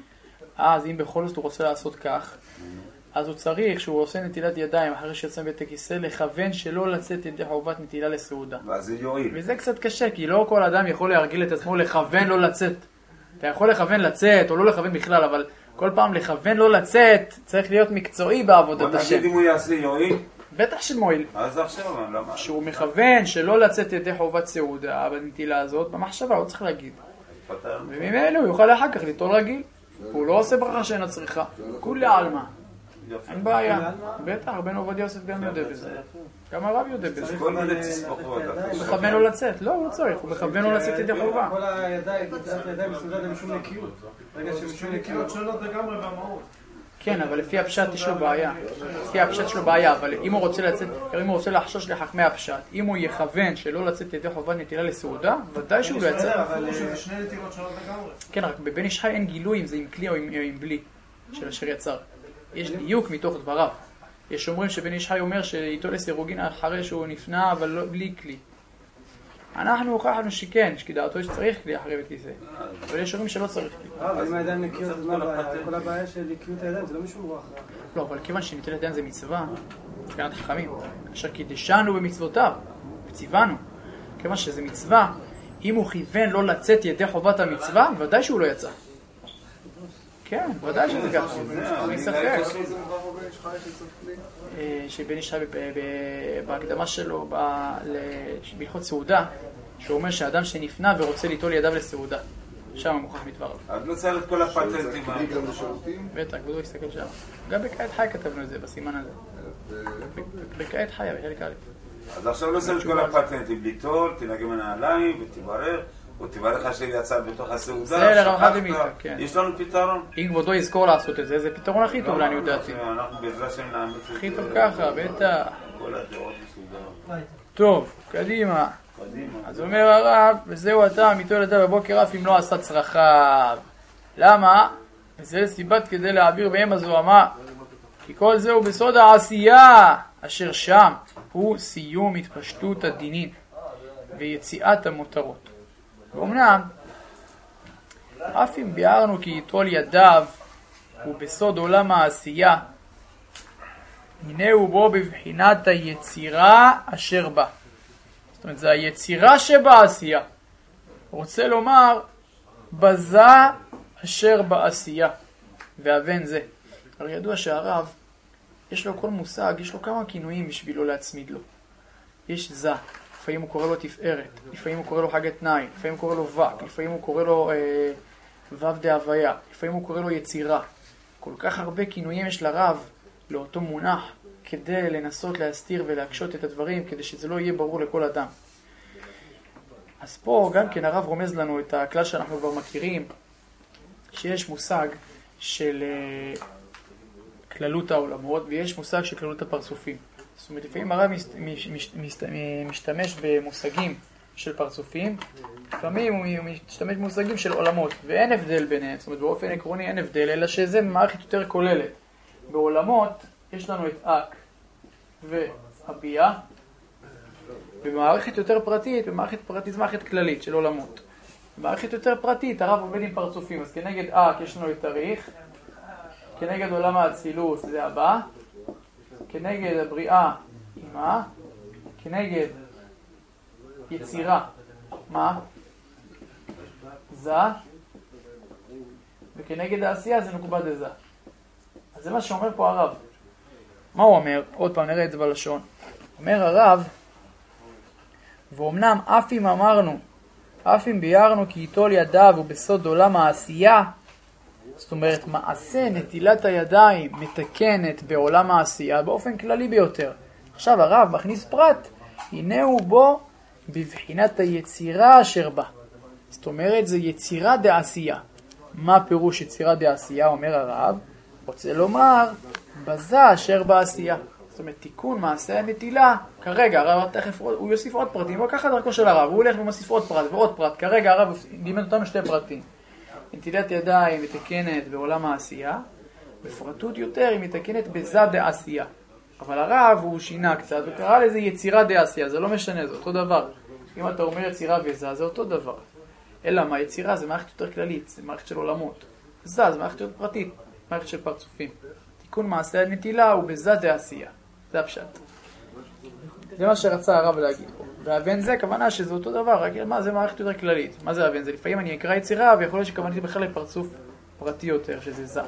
אז אם בכל זאת הוא רוצה לעשות כך, אז הוא צריך, שהוא עושה נטילת ידיים אחרי שיוצא מבית הכיסא, לכוון שלא לצאת ידי חובת נטילה לסעודה. וזה יועיל. וזה קצת קשה, כי לא כל אדם יכול להרגיל את עצמו לכוון לא לצאת. אתה יכול לכוון לצאת או לא לכוון בכלל, אבל כל פעם לכוון לא לצאת, צריך להיות מקצועי בעבודת השם. בוא נגיד אם הוא יעשה יועיל. בטח שמועיל. אז עכשיו, למה? שהוא מכוון שלא לצאת ידי חובת סעודה בנטילה הזאת, במחשבה הוא צריך להגיד. וממילא הוא יוכל אחר כך ליטול רגיל. הוא לא עושה ברכה שאינה צריכה. כולי עלמא. אין בעיה. בטח, בן עובדיה יוסף גם יודע בזה. גם הרב יודע בזה. כל מיני תספחות. הוא מכוון לו לצאת. לא, הוא צריך. הוא מכוון לו לצאת ידי חובה. כל הידיים מסעודה למשום נקיות. רגע שמשום נקיות שונות לגמרי במהות. כן, אבל לפי הפשט יש לו בעיה. לפי הפשט יש לו בעיה, אבל אם הוא רוצה לצאת, אם הוא רוצה לחשוש לחכמי הפשט, אם הוא יכוון שלא לצאת ידי חובת נטילה לסעודה, ודאי שהוא לא יצא. אבל זה שני נטילות שונות לגמרי. כן, רק בבן איש חי אין גילוי אם זה עם כלי או עם בלי של אשר יצר. יש דיוק מתוך דבריו. יש אומרים שבן איש חי אומר שיטול לסירוגין אחרי שהוא נפנה, אבל לא בלי כלי. אנחנו הוכחנו שכן, שכדעתו שצריך כלי אחרי בכיסא. אבל יש אומרים שלא צריך כלי. אבל אם הידיים נקיות, אז מה הבעיה? כל הבעיה של נקיות הידיים, זה לא משום רוח. לא, אבל כיוון שנטילת ידיים זה מצווה, מבחינת חכמים, אשר קידשנו במצוותיו, וציוונו. כיוון שזה מצווה, אם הוא כיוון לא לצאת ידי חובת המצווה, ודאי שהוא לא יצא. כן, ודאי שזה ככה. אני ספק. שבן איש חי בהקדמה שלו בהלכות סעודה, שהוא אומר שהאדם שנפנה ורוצה ליטול ידיו לסעודה. שם מוכח מדבריו. אז לא צריך את כל הפטנטים. בטח, כבודו יסתכל שם. גם בקעת חי כתבנו את זה, בסימן הזה. בקעת חי, בחלק א'. אז עכשיו לא צריך את כל הפטנטים. ליטול, תנגע מנעליים ותברר. או תברך אשר יצא בתוך הסעודה, זה לרמחת דמיתה, כן. יש לנו פתרון. אם כבודו יזכור לעשות את זה, זה פתרון הכי טוב לעניות דעתי. אנחנו בעזרת השם נאמץ את זה. הכי טוב ככה, בטח. כל הדעות מסודר. טוב, קדימה. אז אומר הרב, וזהו אתה מיטול ידיו בבוקר אף אם לא עשה צרכיו. למה? וזה לסיבת כדי להעביר בהם הזוהמה. כי כל זהו בסוד העשייה, אשר שם הוא סיום התפשטות הדינים ויציאת המותרות. ואומנם, אף אם ביארנו כי יטול ידיו הוא בסוד עולם העשייה, הנה הוא בו בבחינת היצירה אשר בה. זאת אומרת, זה היצירה שבעשייה. רוצה לומר, בזה אשר בעשייה. ואבן זה. הרי ידוע שהרב, יש לו כל מושג, יש לו כמה כינויים בשבילו להצמיד לו. יש זה. לפעמים הוא קורא לו תפארת, לפעמים הוא קורא לו חג תנאי, לפעמים הוא קורא לו וק, לפעמים הוא קורא לו וו דהוויה, לפעמים הוא קורא לו יצירה. כל כך הרבה כינויים יש לרב לאותו מונח כדי לנסות להסתיר ולהקשות את הדברים, כדי שזה לא יהיה ברור לכל אדם. אז פה גם כן הרב רומז לנו את הכלל שאנחנו כבר מכירים, שיש מושג של כללות העולמות ויש מושג של כללות הפרצופים. זאת אומרת, לפעמים הרב משתמש במושגים של פרצופים, לפעמים הוא משתמש במושגים של עולמות, ואין הבדל ביניהם, זאת אומרת, באופן עקרוני אין הבדל, אלא שזה מערכת יותר כוללת. בעולמות יש לנו את אק והביאה, במערכת יותר פרטית, במערכת פרטית זה מערכת כללית של עולמות. במערכת יותר פרטית, הרב עובד עם פרצופים, אז כנגד אק יש לנו את תאריך, כנגד עולם האצילות זה הבא, כנגד הבריאה, מה? כנגד יצירה, מה? זה, וכנגד העשייה זה נקודה דזה. אז זה מה שאומר פה הרב. מה הוא אומר? עוד פעם נראה את זה בלשון. אומר הרב, ואומנם אף אם אמרנו, אף אם ביארנו כי יטול ידיו ובסוד עולם העשייה, זאת אומרת מעשה נטילת הידיים מתקנת בעולם העשייה באופן כללי ביותר. עכשיו הרב מכניס פרט, הנה הוא בו בבחינת היצירה אשר בה. זאת אומרת זה יצירה דעשייה. מה פירוש יצירה דעשייה, אומר הרב? רוצה לומר בזה אשר בעשייה. זאת אומרת תיקון מעשה הנטילה. כרגע הרב תכף הוא יוסיף עוד פרטים, הוא לקח דרכו של הרב, הוא הולך ומוסיף עוד פרט ועוד פרט. כרגע הרב לימד אותנו שתי פרטים. נטילת ידיים מתקנת בעולם העשייה, בפרטות יותר היא מתקנת בזה דעשייה. אבל הרב הוא שינה קצת וקרא לזה יצירה דעשייה, זה לא משנה, זה אותו דבר. אם אתה אומר יצירה וזה, זה אותו דבר. אלא מה, יצירה זה מערכת יותר כללית, זה מערכת של עולמות. זה מערכת יותר פרטית, מערכת של פרצופים. תיקון מעשה הנטילה הוא בזה דעשייה. זה הפשט. זה מה שרצה הרב להגיד פה. והבן זה כוונה שזה אותו דבר, רק מה זה מערכת יותר כללית. מה זה הבן זה? לפעמים אני אקרא יצירה ויכול להיות שכוונתי בכלל לפרצוף פרטי יותר, שזה זה.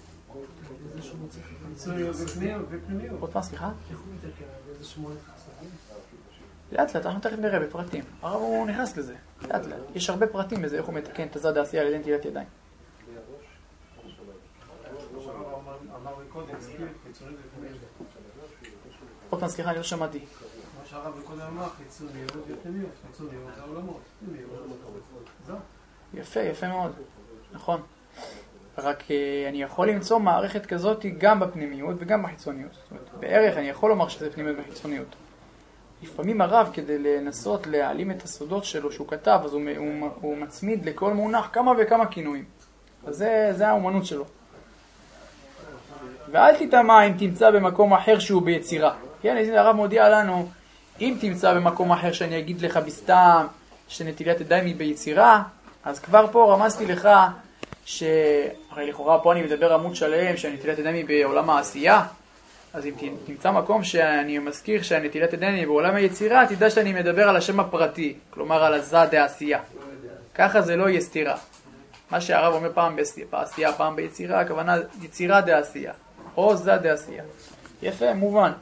עוד פעם, סליחה? לאט לאט, אנחנו תכף נראה בפרטים. הרב הוא נכנס לזה, לאט לאט. יש הרבה פרטים בזה, איך הוא מתקן את הזד העשייה על ידי נטילת ידיים. עוד פעם, סליחה, אני לא שמעתי. מה שהרב קודם אמר, חיצוניות ופנימיות. חיצוניות זה העולמות. יפה, יפה מאוד. נכון. רק אני יכול למצוא מערכת כזאת גם בפנימיות וגם בחיצוניות. זאת אומרת, בערך אני יכול לומר שזה פנימיות וחיצוניות. לפעמים הרב, כדי לנסות להעלים את הסודות שלו שהוא כתב, אז הוא מצמיד לכל מונח כמה וכמה כינויים. אז זה האומנות שלו. ואל תטמע אם תמצא במקום אחר שהוא ביצירה. כן, הרב מודיע לנו, אם תמצא במקום אחר שאני אגיד לך בסתם שנטילת ידיים היא ביצירה, אז כבר פה רמזתי לך הרי לכאורה פה אני מדבר עמוד שלם שהנטילת ידיים היא בעולם העשייה, אז אם תמצא מקום שאני מזכיר שהנטילת ידיים היא בעולם היצירה, תדע שאני מדבר על השם הפרטי, כלומר על הזד העשייה. ככה זה לא יהיה סתירה. מה שהרב אומר פעם בעשייה, פעם ביצירה, הכוונה יצירה דעשייה, או זד דעשייה. יפה, מובן.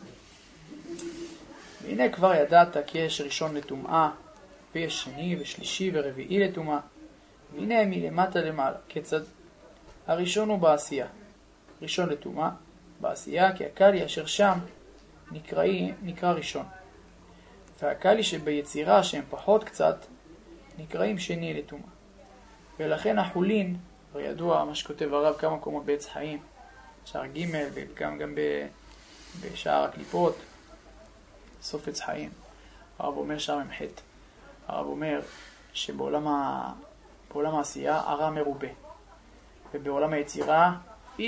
הנה כבר ידעת כי יש ראשון לטומאה, ויש שני ושלישי ורביעי לטומאה. והנה מלמטה למעלה, כיצד? הראשון הוא בעשייה. ראשון לטומאה, בעשייה, כי הקלי אשר שם נקרא ראשון. והקלי שביצירה שהם פחות קצת, נקראים שני לטומאה. ולכן החולין, וידוע מה שכותב הרב כמה מקומות בעץ חיים, שער ג' וגם בשער הקליפות, סוף עץ חיים. הרב אומר שער ממחת. הרב אומר שבעולם העשייה הרע מרובה. ובעולם היצירה 50-50,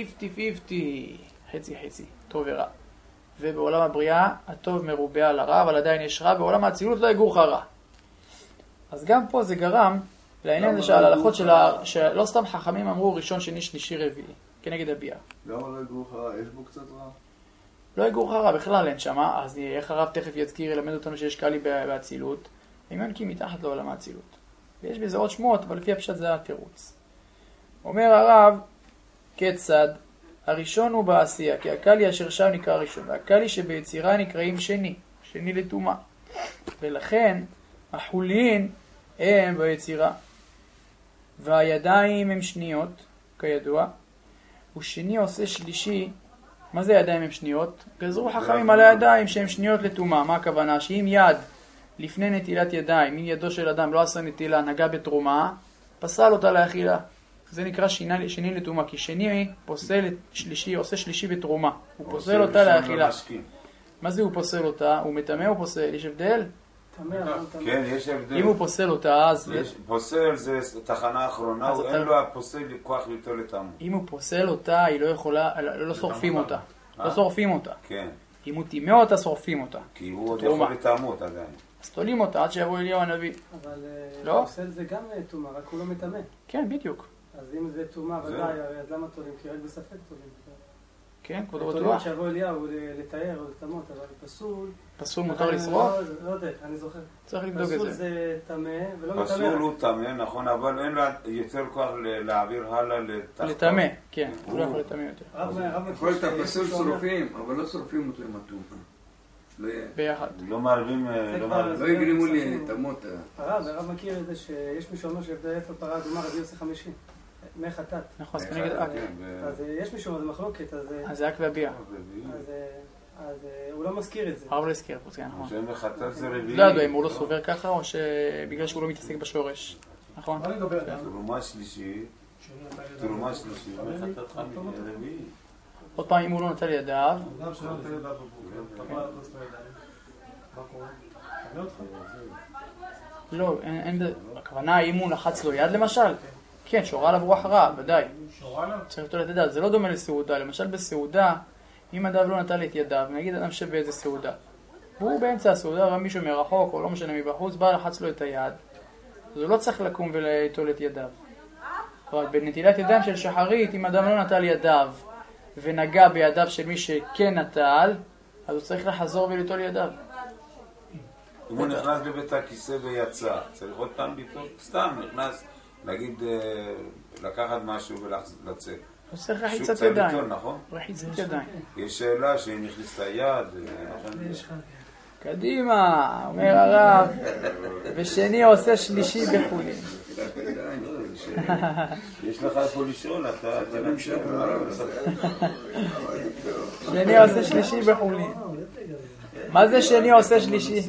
חצי חצי, טוב ורע. ובעולם הבריאה הטוב מרובה על הרע, אבל עדיין יש רע, בעולם האצילות לא יגור לך רע. אז גם פה זה גרם לעניין הזה שעל ההלכות שלא סתם חכמים אמרו ראשון, שני, שלישי, רביעי, כנגד הביאה. למה לא יגור לך רע? יש בו קצת רע? לא יגור לך רע, בכלל אין שמה, אז איך הרב תכף יזכיר, ילמד אותנו שיש קלי באצילות, הם יונקים מתחת לעולם האצילות. ויש בזה עוד שמות, אבל לפי הפשט זה התירוץ. אומר הרב, כיצד? הראשון הוא בעשייה, כי הקלי אשר שם נקרא ראשון, והקלי שביצירה נקראים שני, שני לטומאה. ולכן החולין הם ביצירה, והידיים הם שניות, כידוע, ושני עושה שלישי. מה זה ידיים הם שניות? גזרו חכמים על הידיים שהם שניות לטומאה. מה הכוונה? שאם יד לפני נטילת ידיים, אם ידו של אדם לא עשה נטילה, נגע בתרומה, פסל אותה לאכילה. זה נקרא שני לטומאה, כי שני פוסל שלישי, עושה שלישי בתרומה. הוא פוסל אותה לאכילה. מה זה הוא פוסל אותה? הוא מטמא או פוסל? יש הבדל? כן, יש הבדל. אם הוא פוסל אותה, אז... פוסל זה תחנה אחרונה, אין לו הפוסל כוח יותר לטעמו. אם הוא פוסל אותה, היא לא יכולה, לא שורפים אותה. לא שורפים אותה. כן. אם הוא טימא אותה, שורפים אותה. כי הוא עוד יכול לטעמות עדיין. אז תולים אותה עד שיבוא אליהו הנביא. אבל פוסל זה גם טומאה, רק הוא לא מטמא. כן, בדיוק. אז אם זה טומאה ודאי, אז למה תולים? כי רק בספק תולים. כן, כבודו בטוח. תולים שיבוא אליהו לתאר או לטמאות, אבל פסול... פסול מותר לשרוף? לא יודע, אני זוכר. צריך לבדוק את זה. פסול זה טמא ולא מטמא. פסול הוא טמא, נכון, אבל אין לו יותר כוח להעביר הלאה לתחתו. לטמא, כן, הוא לא יכול לטמא יותר. יכול להיות הפסול שורפים, אבל לא שורפים אותו עם הטומאה. ביחד. לא מערבים, לא יגרימו לי את המות. הרב מכיר את זה שיש מישהו אומר שהבדל איפה פרה אדומה רבי יוסי 50. מי חטאת. נכון, אז כנגד אק. אז יש מישהו, זה מחלוקת, אז זה אק והביאה. אז הוא לא מזכיר את זה. הרב לא הזכיר, נכון. שאין לחטאת זה רביעי. לא יודע אם הוא לא סובר ככה, או שבגלל שהוא לא מתעסק בשורש. נכון? תרומה שלישית, מחטאת רביעי. עוד פעם, אם הוא לא נטל ידיו. לא, הכוונה, אם הוא לחץ לו יד למשל, כן, שורה עליו רוח רע, ודאי. צריך לטול את ידיו, זה לא דומה לסעודה. למשל בסעודה, אם אדם לא נטל את ידיו, נגיד אדם שבאיזה סעודה, והוא באמצע הסעודה, אבל מישהו מרחוק או לא משנה מבחוץ, בא לחץ לו את היד, אז הוא לא צריך לקום ולטול את ידיו. אבל בנטילת ידיים של שחרית, אם אדם לא נטל ידיו ונגע בידיו של מי שכן נטל, אז הוא צריך לחזור ולטול ידיו. אם הוא נכנס לבית הכיסא ויצא, צריך עוד פעם ביטול? סתם נכנס, נגיד, לקחת משהו ולצאת. הוא צריך רחיצת ידיים. נכון? רחיצת ידיים. יש שאלה שאם נכניס את היד, קדימה, אומר הרב, ושני עושה שלישי בחולין. יש לך איפה לשאול, אתה נמשך. שני עושה שלישי בחולין. מה זה שני עושה שלישי?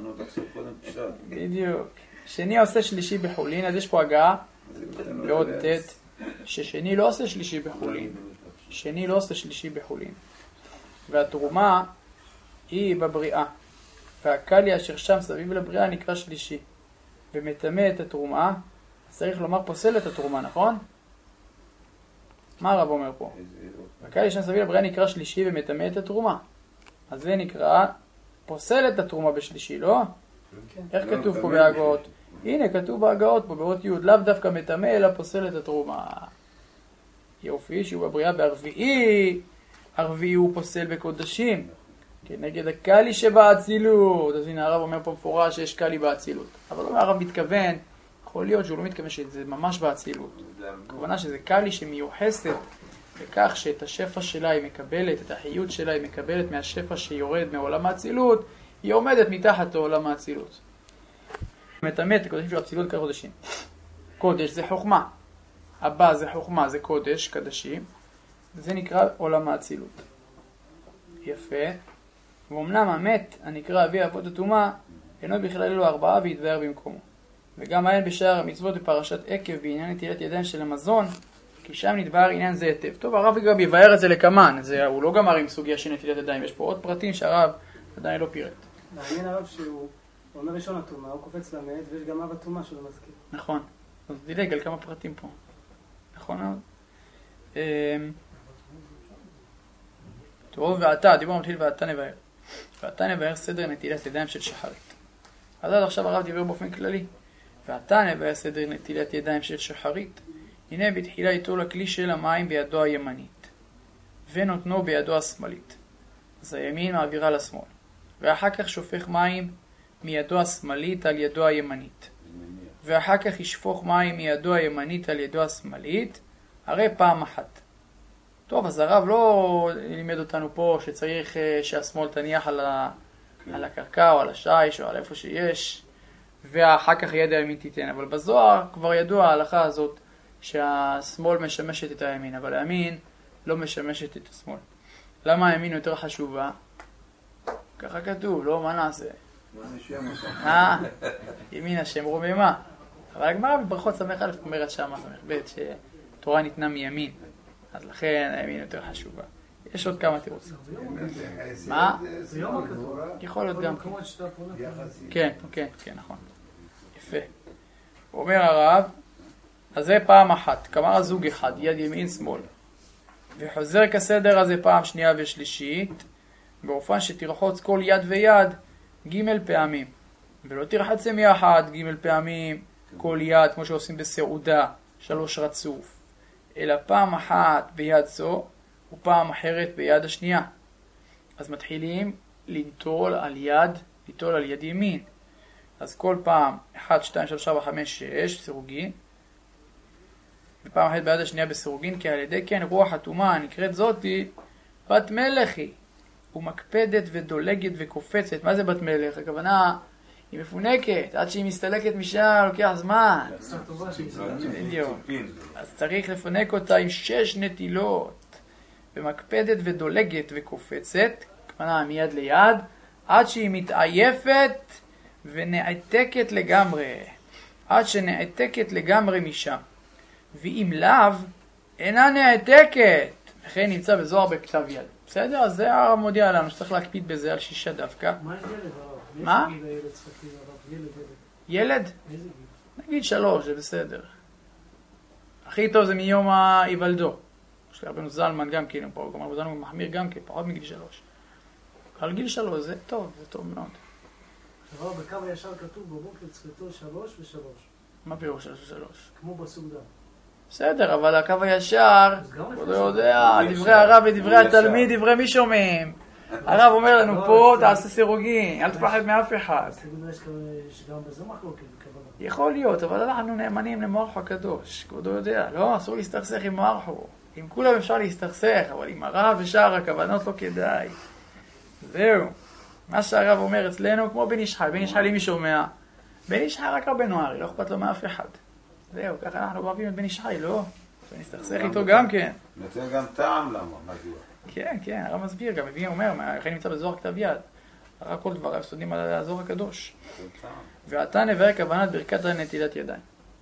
בדיוק. שני עושה שלישי בחולין, אז יש פה הגעה, ועוד תת, ששני לא עושה שלישי בחולין. שני לא עושה שלישי בחולין. והתרומה היא בבריאה. והקלי אשר שם סביב לבריאה נקרא שלישי. ומטמא את התרומה, אז צריך לומר פוסל את התרומה, נכון? מה הרב אומר פה? והקלי אשר שם סביב לבריאה נקרא שלישי ומטמא את התרומה. אז זה נקרא פוסל את התרומה בשלישי, לא? איך כתוב פה בהגאות? הנה כתוב בהגאות פה באות י' לאו דווקא מטמא אלא פוסל את התרומה. יופי שהוא בבריאה ברביעי, הרביעי הוא פוסל בקודשים. נגד הקלי שבאצילות. אז הנה הרב אומר פה מפורש שיש קלי באצילות. אבל לא הרב מתכוון, יכול להיות שהוא לא מתכוון שזה ממש באצילות. הכוונה שזה קלי שמיוחסת בכך שאת השפע שלה היא מקבלת, את החיות שלה היא מקבלת מהשפע שיורד מעולם האצילות, היא עומדת מתחת לעולם האצילות. מטמא את הקודשים של האצילות כקודשים. קודש זה חוכמה. הבא זה חוכמה, זה קודש, קדשים. זה נקרא עולם האצילות. יפה. ואומנם המת, הנקרא אבי אבות הטומאה, אינו בכלל אלו 4 והתבאר במקומו. וגם אין בשאר המצוות בפרשת עקב בעניין נטילת ידיים של המזון, כי שם נתבאר עניין זה היטב. טוב, הרב גם יבאר את זה לכמן, הוא לא גמר עם סוגיה של נטילת ידיים, יש פה עוד פרטים שהרב עדיין לא פירט. מעניין הרב שהוא אומר ראשון הטומאה, הוא קופץ למת, ויש גם אב הטומאה שהוא מזכיר. נכון, אז דילג על כמה פרטים פה. נכון מאוד. טוב, ועתה, דיבור מתחיל ועתה נבאר. ועתה נבאר סדר נטילת ידיים של שחרית. אז עד עכשיו הרב דיבר באופן כללי. ועתה נבאר סדר נטילת ידיים של שחרית. הנה בתחילה איתו לכלי של המים בידו הימנית, ונותנו בידו השמאלית. אז הימין מעבירה לשמאל. ואחר כך שופך מים מידו השמאלית על ידו הימנית. ואחר כך ישפוך מים מידו הימנית על ידו השמאלית, הרי פעם אחת. טוב, אז הרב לא לימד אותנו פה שצריך שהשמאל תניח על הקרקע או על השיש או על איפה שיש, ואחר כך יד הימין תיתן. אבל בזוהר כבר ידוע ההלכה הזאת שהשמאל משמשת את הימין, אבל הימין לא משמשת את השמאל. למה הימין יותר חשובה? ככה כתוב, לא? מה נעשה? ימין השם רוממה. אבל הגמרא בברכות סמך א' אומרת שמה סמך ב' שתורה ניתנה מימין. אז לכן הימין יותר חשובה. יש עוד כמה תירוצים. מה? יכול להיות גם כן. כן, נכון. יפה. אומר הרב, אז זה פעם אחת. כלומר זוג אחד, יד ימין שמאל. וחוזר כסדר הזה פעם שנייה ושלישית, באופן שתרחוץ כל יד ויד ג' פעמים. ולא תרחצם יחד ג' פעמים כל יד, כמו שעושים בסעודה, 3 רצוף. אלא פעם אחת ביד זו, ופעם אחרת ביד השנייה. אז מתחילים לנטול על יד ימין. אז כל פעם 1, 2, 3, 4, 5, 6 סירוגין, ופעם אחת ביד השנייה בסירוגין, כי על ידי כן רוח הטומאה הנקראת זאתי בת מלך היא, ומקפדת ודולגת וקופצת. מה זה בת מלך? הכוונה, היא מפונקת, עד שהיא מסתלקת משם, לוקח זמן. אז צריך לפנק אותה עם 6 נטילות. ומקפדת ודולגת וקופצת, הכוונה מיד ליד, עד שהיא מתעייפת ונעתקת לגמרי. עד שנעתקת לגמרי משם. ואם לאו, אינה נעתקת. לכן נמצא בזוהר בכתב יד. בסדר? אז זה הרב מודיע לנו שצריך להקפיד בזה על 6 דווקא. מה ילד הרב? מה? מאיזה גיל הילד צחקים הרב? ילד? איזה גיל? נגיד 3, זה בסדר. הכי טוב זה מיום ההיוולדו. יש לי רבנו זלמן גם כן, פה גם רבנו מחמיר גם כן, פחות מגיל 3. על גיל 3 זה טוב מאוד. הרב, בקו הישר כתוב בבוקר צחקתו 3 ו3. מה פירוש 3 ו3? כמו בסעודה. בסדר, אבל הקו הישר, הוא לא יודע, דברי הרב ודברי התלמיד, דברי מי שומעים. הרב אומר לנו פה, תעשה סירוגין, אל תפחד מאף אחד. יש גם בזה מחלוקת בכוונה. יכול להיות, אבל אנחנו נאמנים למוח הקדוש, כבודו יודע, לא, אסור להסתכסך עם מוחו. עם כולם אפשר להסתכסך, אבל עם הרב ושאר הכוונות לא כדאי. זהו. מה שהרב אומר אצלנו, כמו בן איש חי, בן איש חי למי שומע. בן איש חי רק רבנו ארי, לא אכפת לו מאף אחד. זהו, ככה אנחנו אוהבים את בן איש חי, לא? שנסתכסך איתו גם כן. נותן גם טעם למה, מדוע? כן, הרב מסביר גם, מביא אומר, לכן נמצא בזוהר כתב יד. רק כל דבריו סודנים על הזוהר הקדוש. ועתה נבהר כוונת ברכת נטילת ידיים.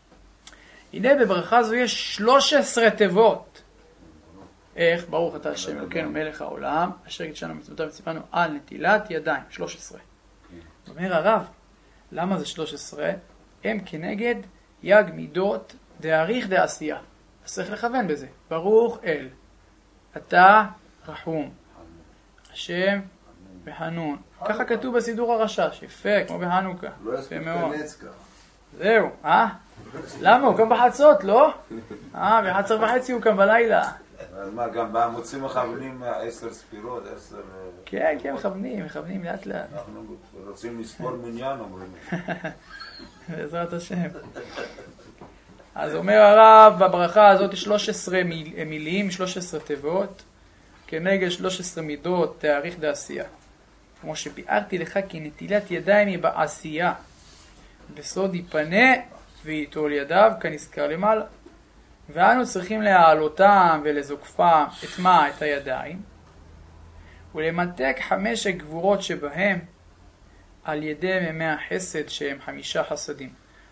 הנה בברכה זו יש 13 תיבות. איך? ברוך אתה השם אלוקינו מלך העולם, אשר קידשנו מצוותיו וציוונו על נטילת ידיים. 13. אומר הרב, למה זה 13? הם כנגד יג מידות דאריך דעשייה. אז צריך לכוון בזה. ברוך אל. אתה רחום. השם בחנון. ככה כתוב בסידור הרשש. יפה, כמו בחנוכה. לא יספיק לנץ ככה. זהו, למה? הוא קם בחצות, לא? ב11:30 הוא קם בלילה. אז מה, גם במוצאים מכוונים 10 ספירות, 10... כן, מכוונים לאט לאט. אנחנו רוצים לספור מניין, אומרים. בעזרת השם. אז אומר הרב, בברכה הזאת 13 מילים, 13 תיבות, כנגד 13 מידות, תאריך דעשייה. כמו שביארתי לך כי נטילת ידיים היא בעשייה. בסוד יפנה ויטול ידיו כנזכר למעלה. ואנו צריכים להעלותם ולזוקפם את מה? את הידיים. ולמתק 5 הגבורות שבהם על ידי מימי החסד שהם 5 חסדים.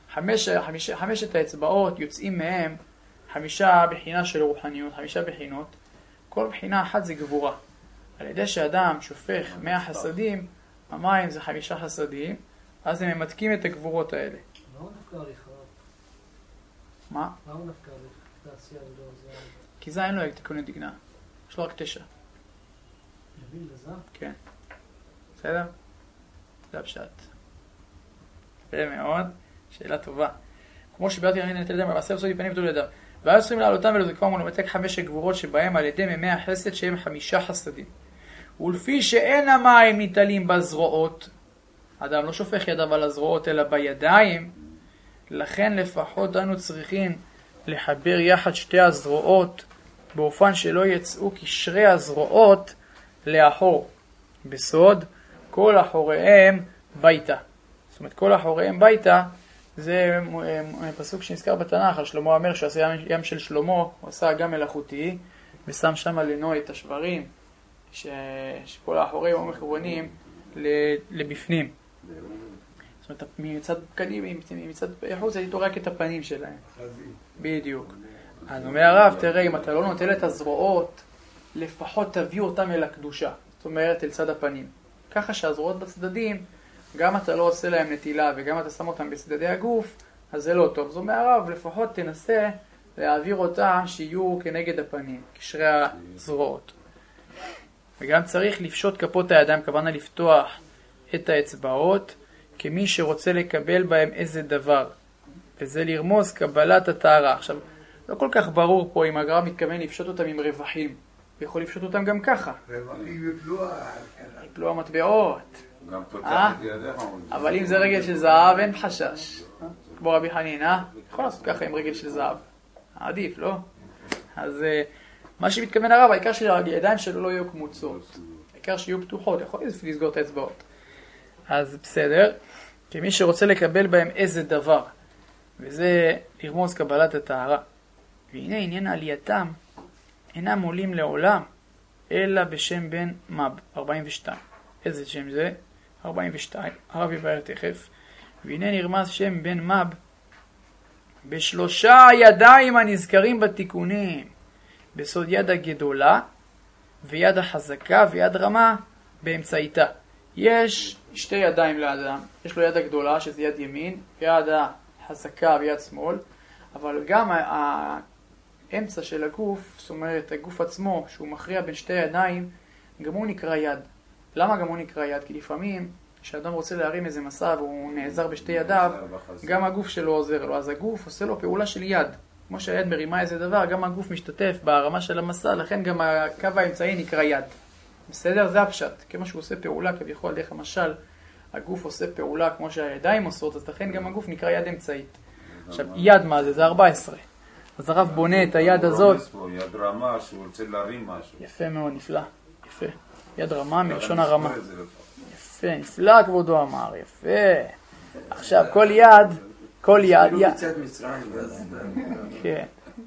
5 האצבעות יוצאים מהם 5 בחינה של רוחניות, 5 בחינות. כל בחינה אחת זה גבורה. על ידי שאדם שופך 100 חסדים, המים זה 5 חסדים, אז הם ממתקים את הגבורות האלה. למה דווקא עריכה? מה? למה דווקא עריכה? תעשייה ולא זה... כי זה אין לו תיקוני דגנה. יש לו רק 9. יבין לזה? כן. בסדר? זה הפשט. יפה מאוד. שאלה טובה. כמו שביארתי לך נטל ידיים, במעשה בסוד יפנים ותול ידיו. והיו צריכים לעלותם ולזוקפם ולמתק 5 הגבורות שבהם על ידי מימי החסד שהם 5 חסדים. ולפי שאין המים ניטלים בזרועות, אדם לא שופך ידיו על הזרועות אלא בידיים, לכן לפחות אנו צריכים לחבר יחד 2 הזרועות באופן שלא יצאו קשרי הזרועות לאחור. בסוד כל אחוריהם ביתה. זאת אומרת כל אחוריהם ביתה זה פסוק שנזכר בתנ"ך על שלמה אומר שעשה ים של שלמה, הוא עשה גם מלאכותי ושם שם לנוע את השברים שכל האחורים היו מכוונים לבפנים. זאת אומרת מצד קדימה, מצד חוץ הייתו רק את הפנים שלהם. בדיוק. אז אומר הרב, תראה אם אתה לא נוטל את הזרועות לפחות תביא אותם אל הקדושה, זאת אומרת אל צד הפנים. ככה שהזרועות בצדדים גם אתה לא עושה להם נטילה וגם אתה שם אותם בצדדי הגוף, אז זה לא טוב. זאת אומרת הרב, לפחות תנסה להעביר אותם שיהיו כנגד הפנים, קשרי הזרועות. וגם צריך לפשוט כפות הידיים, כוונה לפתוח את האצבעות כמי שרוצה לקבל בהם איזה דבר, וזה לרמוז קבלת הטהרה. עכשיו, לא כל כך ברור פה אם הגר"א מתכוון לפשוט אותם עם רווחים, ויכול לפשוט אותם גם ככה. רווחים יפלו המטבעות. גם פותח את ידיך. אבל אם זה רגל של זהב אין חשש. כמו רבי חנינא, יכול לעשות ככה עם רגל של זהב. עדיף, לא? אז מה שמתכוון הרב, העיקר שהידיים שלו לא יהיו קמוצות. העיקר שיהיו פתוחות, יכול לסגור את האצבעות. אז בסדר, כי מי שרוצה לקבל בהם איזה דבר, וזה לרמוז קבלת הטהרה. והנה עניין עלייתם אינם עולים לעולם, אלא בשם בן מב, 42. איזה שם זה? 42. הרב יבאר תכף. והנה נרמז שם בן מב בשלושה ידיים הנזכרים בתיקונים, בסוד יד הגדולה ויד החזקה ויד רמה באמצעיתה. יש שתי ידיים לאדם, יש לו יד הגדולה שזה יד ימין, יד החזקה ויד שמאל, אבל גם האמצע של הגוף, זאת אומרת הגוף עצמו שהוא מכריע בין שתי ידיים, גם הוא נקרא יד. למה גם הוא נקרא יד? כי לפעמים כשאדם רוצה להרים איזה מסע והוא נעזר בשתי ידיו, גם הגוף שלו עוזר לו, אז הגוף עושה לו פעולה של יד. כמו שהיד מרימה איזה דבר, גם הגוף משתתף בהרמה של המסע, לכן גם הקו האמצעי נקרא יד. בסדר? זה הפשט. כמו שהוא עושה פעולה כביכול דרך המשל, הגוף עושה פעולה כמו שהידיים עושות, אז לכן גם הגוף נקרא יד אמצעית. עכשיו, יד מה זה? זה 14. אז הרב בונה את היד הזאת. יד רמה, שהוא רוצה להרים משהו. יפה מאוד, נפלא. יפה. יד רמה מלשון הרמה. יפה, נפלא כבודו אמר, יפה. עכשיו, כל יד, כן.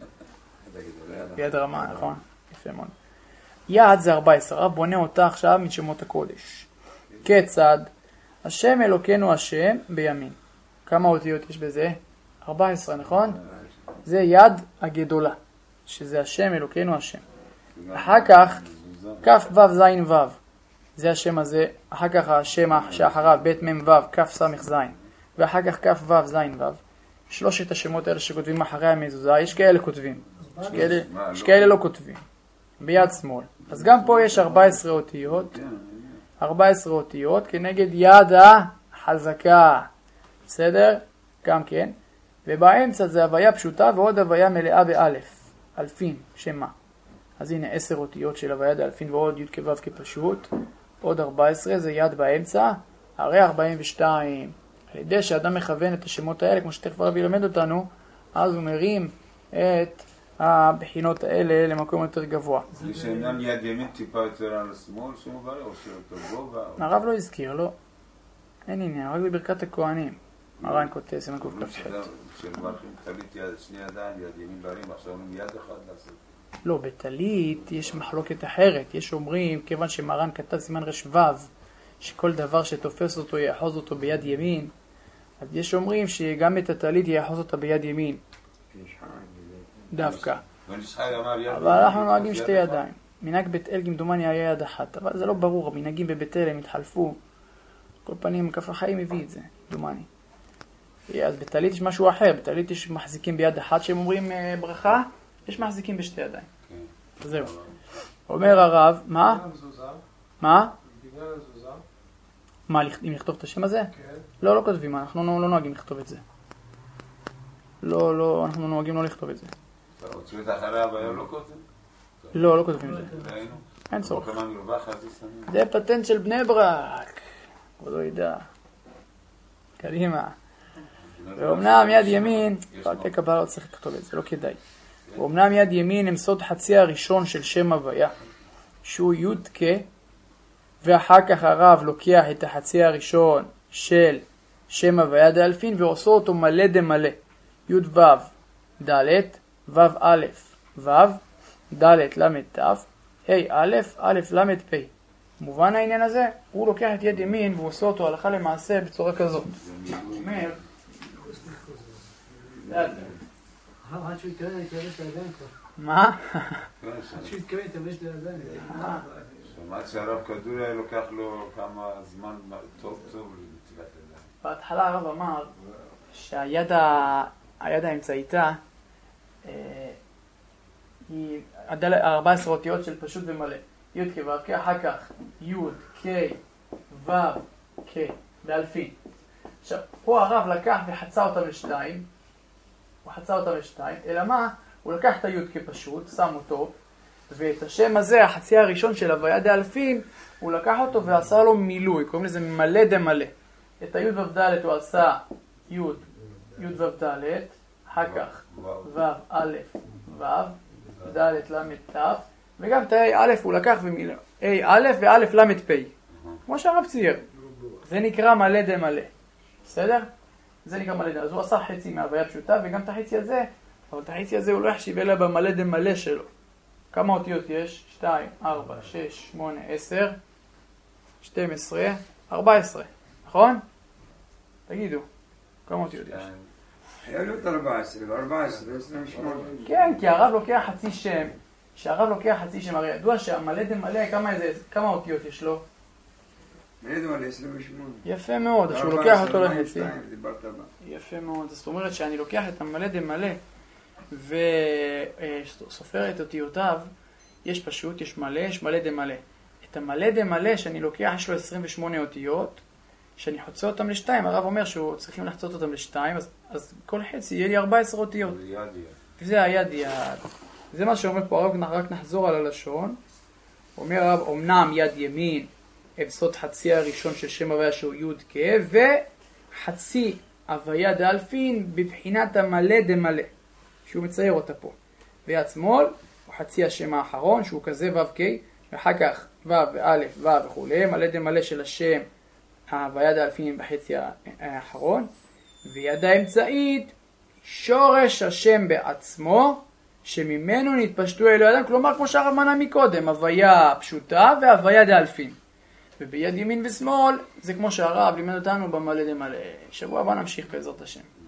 יד רמה, נכון? יפה מאוד. יד זה 14, הרב בונה אותה עכשיו משמות הקודש. כיצד? השם אלוקינו השם בימין. כמה אותיות יש בזה? 14, נכון? זה יד הגדולה, שזה השם אלוקינו השם. אחר כך, כף וו זין וו. זה השם הזה, אחר כך השם שאחריו, בית מם וו, כף סמך זין. ואחר כך כף וו זין וו. שלושת השמות האלה שכותבים אחרי המזוזה, יש כאלה כותבים. יש כאלה לא כותבים. ביד שמאל. אז גם פה יש 14 אותיות. 14 אותיות כנגד יד החזקה. בסדר? גם כן. ובאמצע זה הוויה פשוטה ועוד הוויה מלאה באלף. אלפין, שמה. אז הנה 10 אותיות של הוויה דאלפין ועוד י' כו' כפשוט. עוד 14 זה יד באמצע. הרי 42. על ידי שאדם מכוון את השמות האלה, כמו שתכף הרב ילמד אותנו, אז הוא מרים את הבחינות האלה למקום יותר גבוה. זה שאינם יד ימין טיפה יותר על השמאל שהוא בא, או שאותו גובה? הרב לא הזכיר, לא. אין עניין, רק בברכת הכהנים. הר"ן כותב, סימן קוף כ"ח. כשמברכים טלית שני ידיים, יד ימין להרים, עכשיו אומרים יד אחד לעשות. לא, בטלית יש מחלוקת אחרת. יש אומרים, כיוון שמרן כתב סימן רש"ו, שכל דבר שתופס אותו יאחוז אותו ביד ימין, אז יש אומרים שגם את הטלית יאחוז אותה ביד ימין. דווקא. אבל אנחנו נוהגים שתי ידיים. מנהג בית אל כמדומני היה יד אחת, אבל זה לא ברור, המנהגים בבית אל הם התחלפו. כל פנים, כף החיים הביא את זה, דומני. אז בטלית יש משהו אחר, בטלית יש מחזיקים ביד אחת שהם אומרים ברכה, יש מחזיקים בשתי ידיים. זהו. אומר הרב, מה? מה? מה, אם לכתוב את השם הזה? לא, לא כותבים, אנחנו לא נוהגים לכתוב את זה. לא, אנחנו נוהגים לא לכתוב את זה. רוצים את אחרי הבעיה לא כותבים? לא, לא כותבים את זה. אין צורך. זה פטנט של בני ברק. הוא לא ידע. קדימה. ואומנם יד ימין, פרקי קבלה לא צריך לכתוב את זה, לא כדאי. ואומנם יד ימין הם סוד חצי הראשון של שם הוויה, שהוא י' ואחר כך הרב לוקח את החצי הראשון של שם הוויה דאלפין ועושה אותו מלא דמלא. י' ו' ד' ו' א' ו' ד' ל' ת' ה' א' א' ל' פ'. מובן העניין הזה? הוא לוקח את יד ימין והוא עושה אותו הלכה למעשה בצורה כזאת. הוא אומר עד שהוא יתכוון להתלבש לידיים כבר. מה? עד שהוא יתכוון להתלבש לידיים. שמעת שהרב כדורי לוקח לו כמה זמן טוב לתלת ידיים. בהתחלה הרב אמר שהיד האמצעיתה היא 14 אותיות של פשוט ומלא. י' כ' ו' כ', אחר כך י' כ' ו' כ' באלפין. עכשיו, פה הרב לקח וחצה אותה לשתיים, אלא מה? הוא לקח את הי' כפשוט, שם אותו, ואת השם הזה, החצי הראשון של הוויה דאלפין, הוא לקח אותו ועשה לו מילוי, קוראים לזה מלא דמלא. את הי' ו' ד' הוא עשה י' ו' ד', אחר כך ו' א' ו' ד' ל' ת', וגם את ה' א' הוא לקח א' וא' ל' פ'. כמו שהרב צייר. זה נקרא מלא דמלא. בסדר? זה נקרא מלא דמלא. אז הוא עשה חצי מהוויה פשוטה, וגם את החצי הזה, אבל את החצי הזה הוא לא יחשיב אלא במלא דמלא שלו. כמה אותיות יש? 2, 4, 6, 8, 10, 12, 14. נכון? תגידו. כמה אותיות יש? היה להיות 14, ו-14, 28. כן, כי הרב לוקח חצי שם. כשהרב לוקח חצי שם, הרי ידוע שהמלא דמלא, כמה אותיות יש לו? מלא דמלא 28. יפה מאוד, אז שהוא לוקח אותו לחצי. יפה מאוד, זאת אומרת שאני לוקח את המלא דמלא וסופר את אותיותיו, יש מלא דמלא. את המלא דמלא שאני לוקח, יש לו 28 אותיות, שאני חוצה אותם לשתיים, הרב אומר שהוא צריכים לחצות אותם לשתיים, אז כל חצי יהיה לי 14 אותיות. זה היד יד. זה מה שאומר פה הרב, רק נחזור על הלשון. אומר הרב, אמנם יד ימין, בסוד חצי הראשון של שם הוויה שהוא י' כ', וחצי הוויה דאלפין בבחינת המלא דמלא, שהוא מצייר אותה פה. ויד שמאל הוא חצי השם האחרון, שהוא כזה ו' כ', ואחר כך ו' וא' ו' וכו', מלא דמלא של השם הוויה דאלפין בחצי האחרון, ויד האמצעית שורש השם בעצמו, שממנו נתפשטו אלו אדם, כלומר כמו שהרב מנה מקודם, הוויה פשוטה והוויה דאלפין. וביד ימין ושמאל זה כמו שהרב לימד אותנו במלא דמלא. שבוע הבא נמשיך בעזרת השם.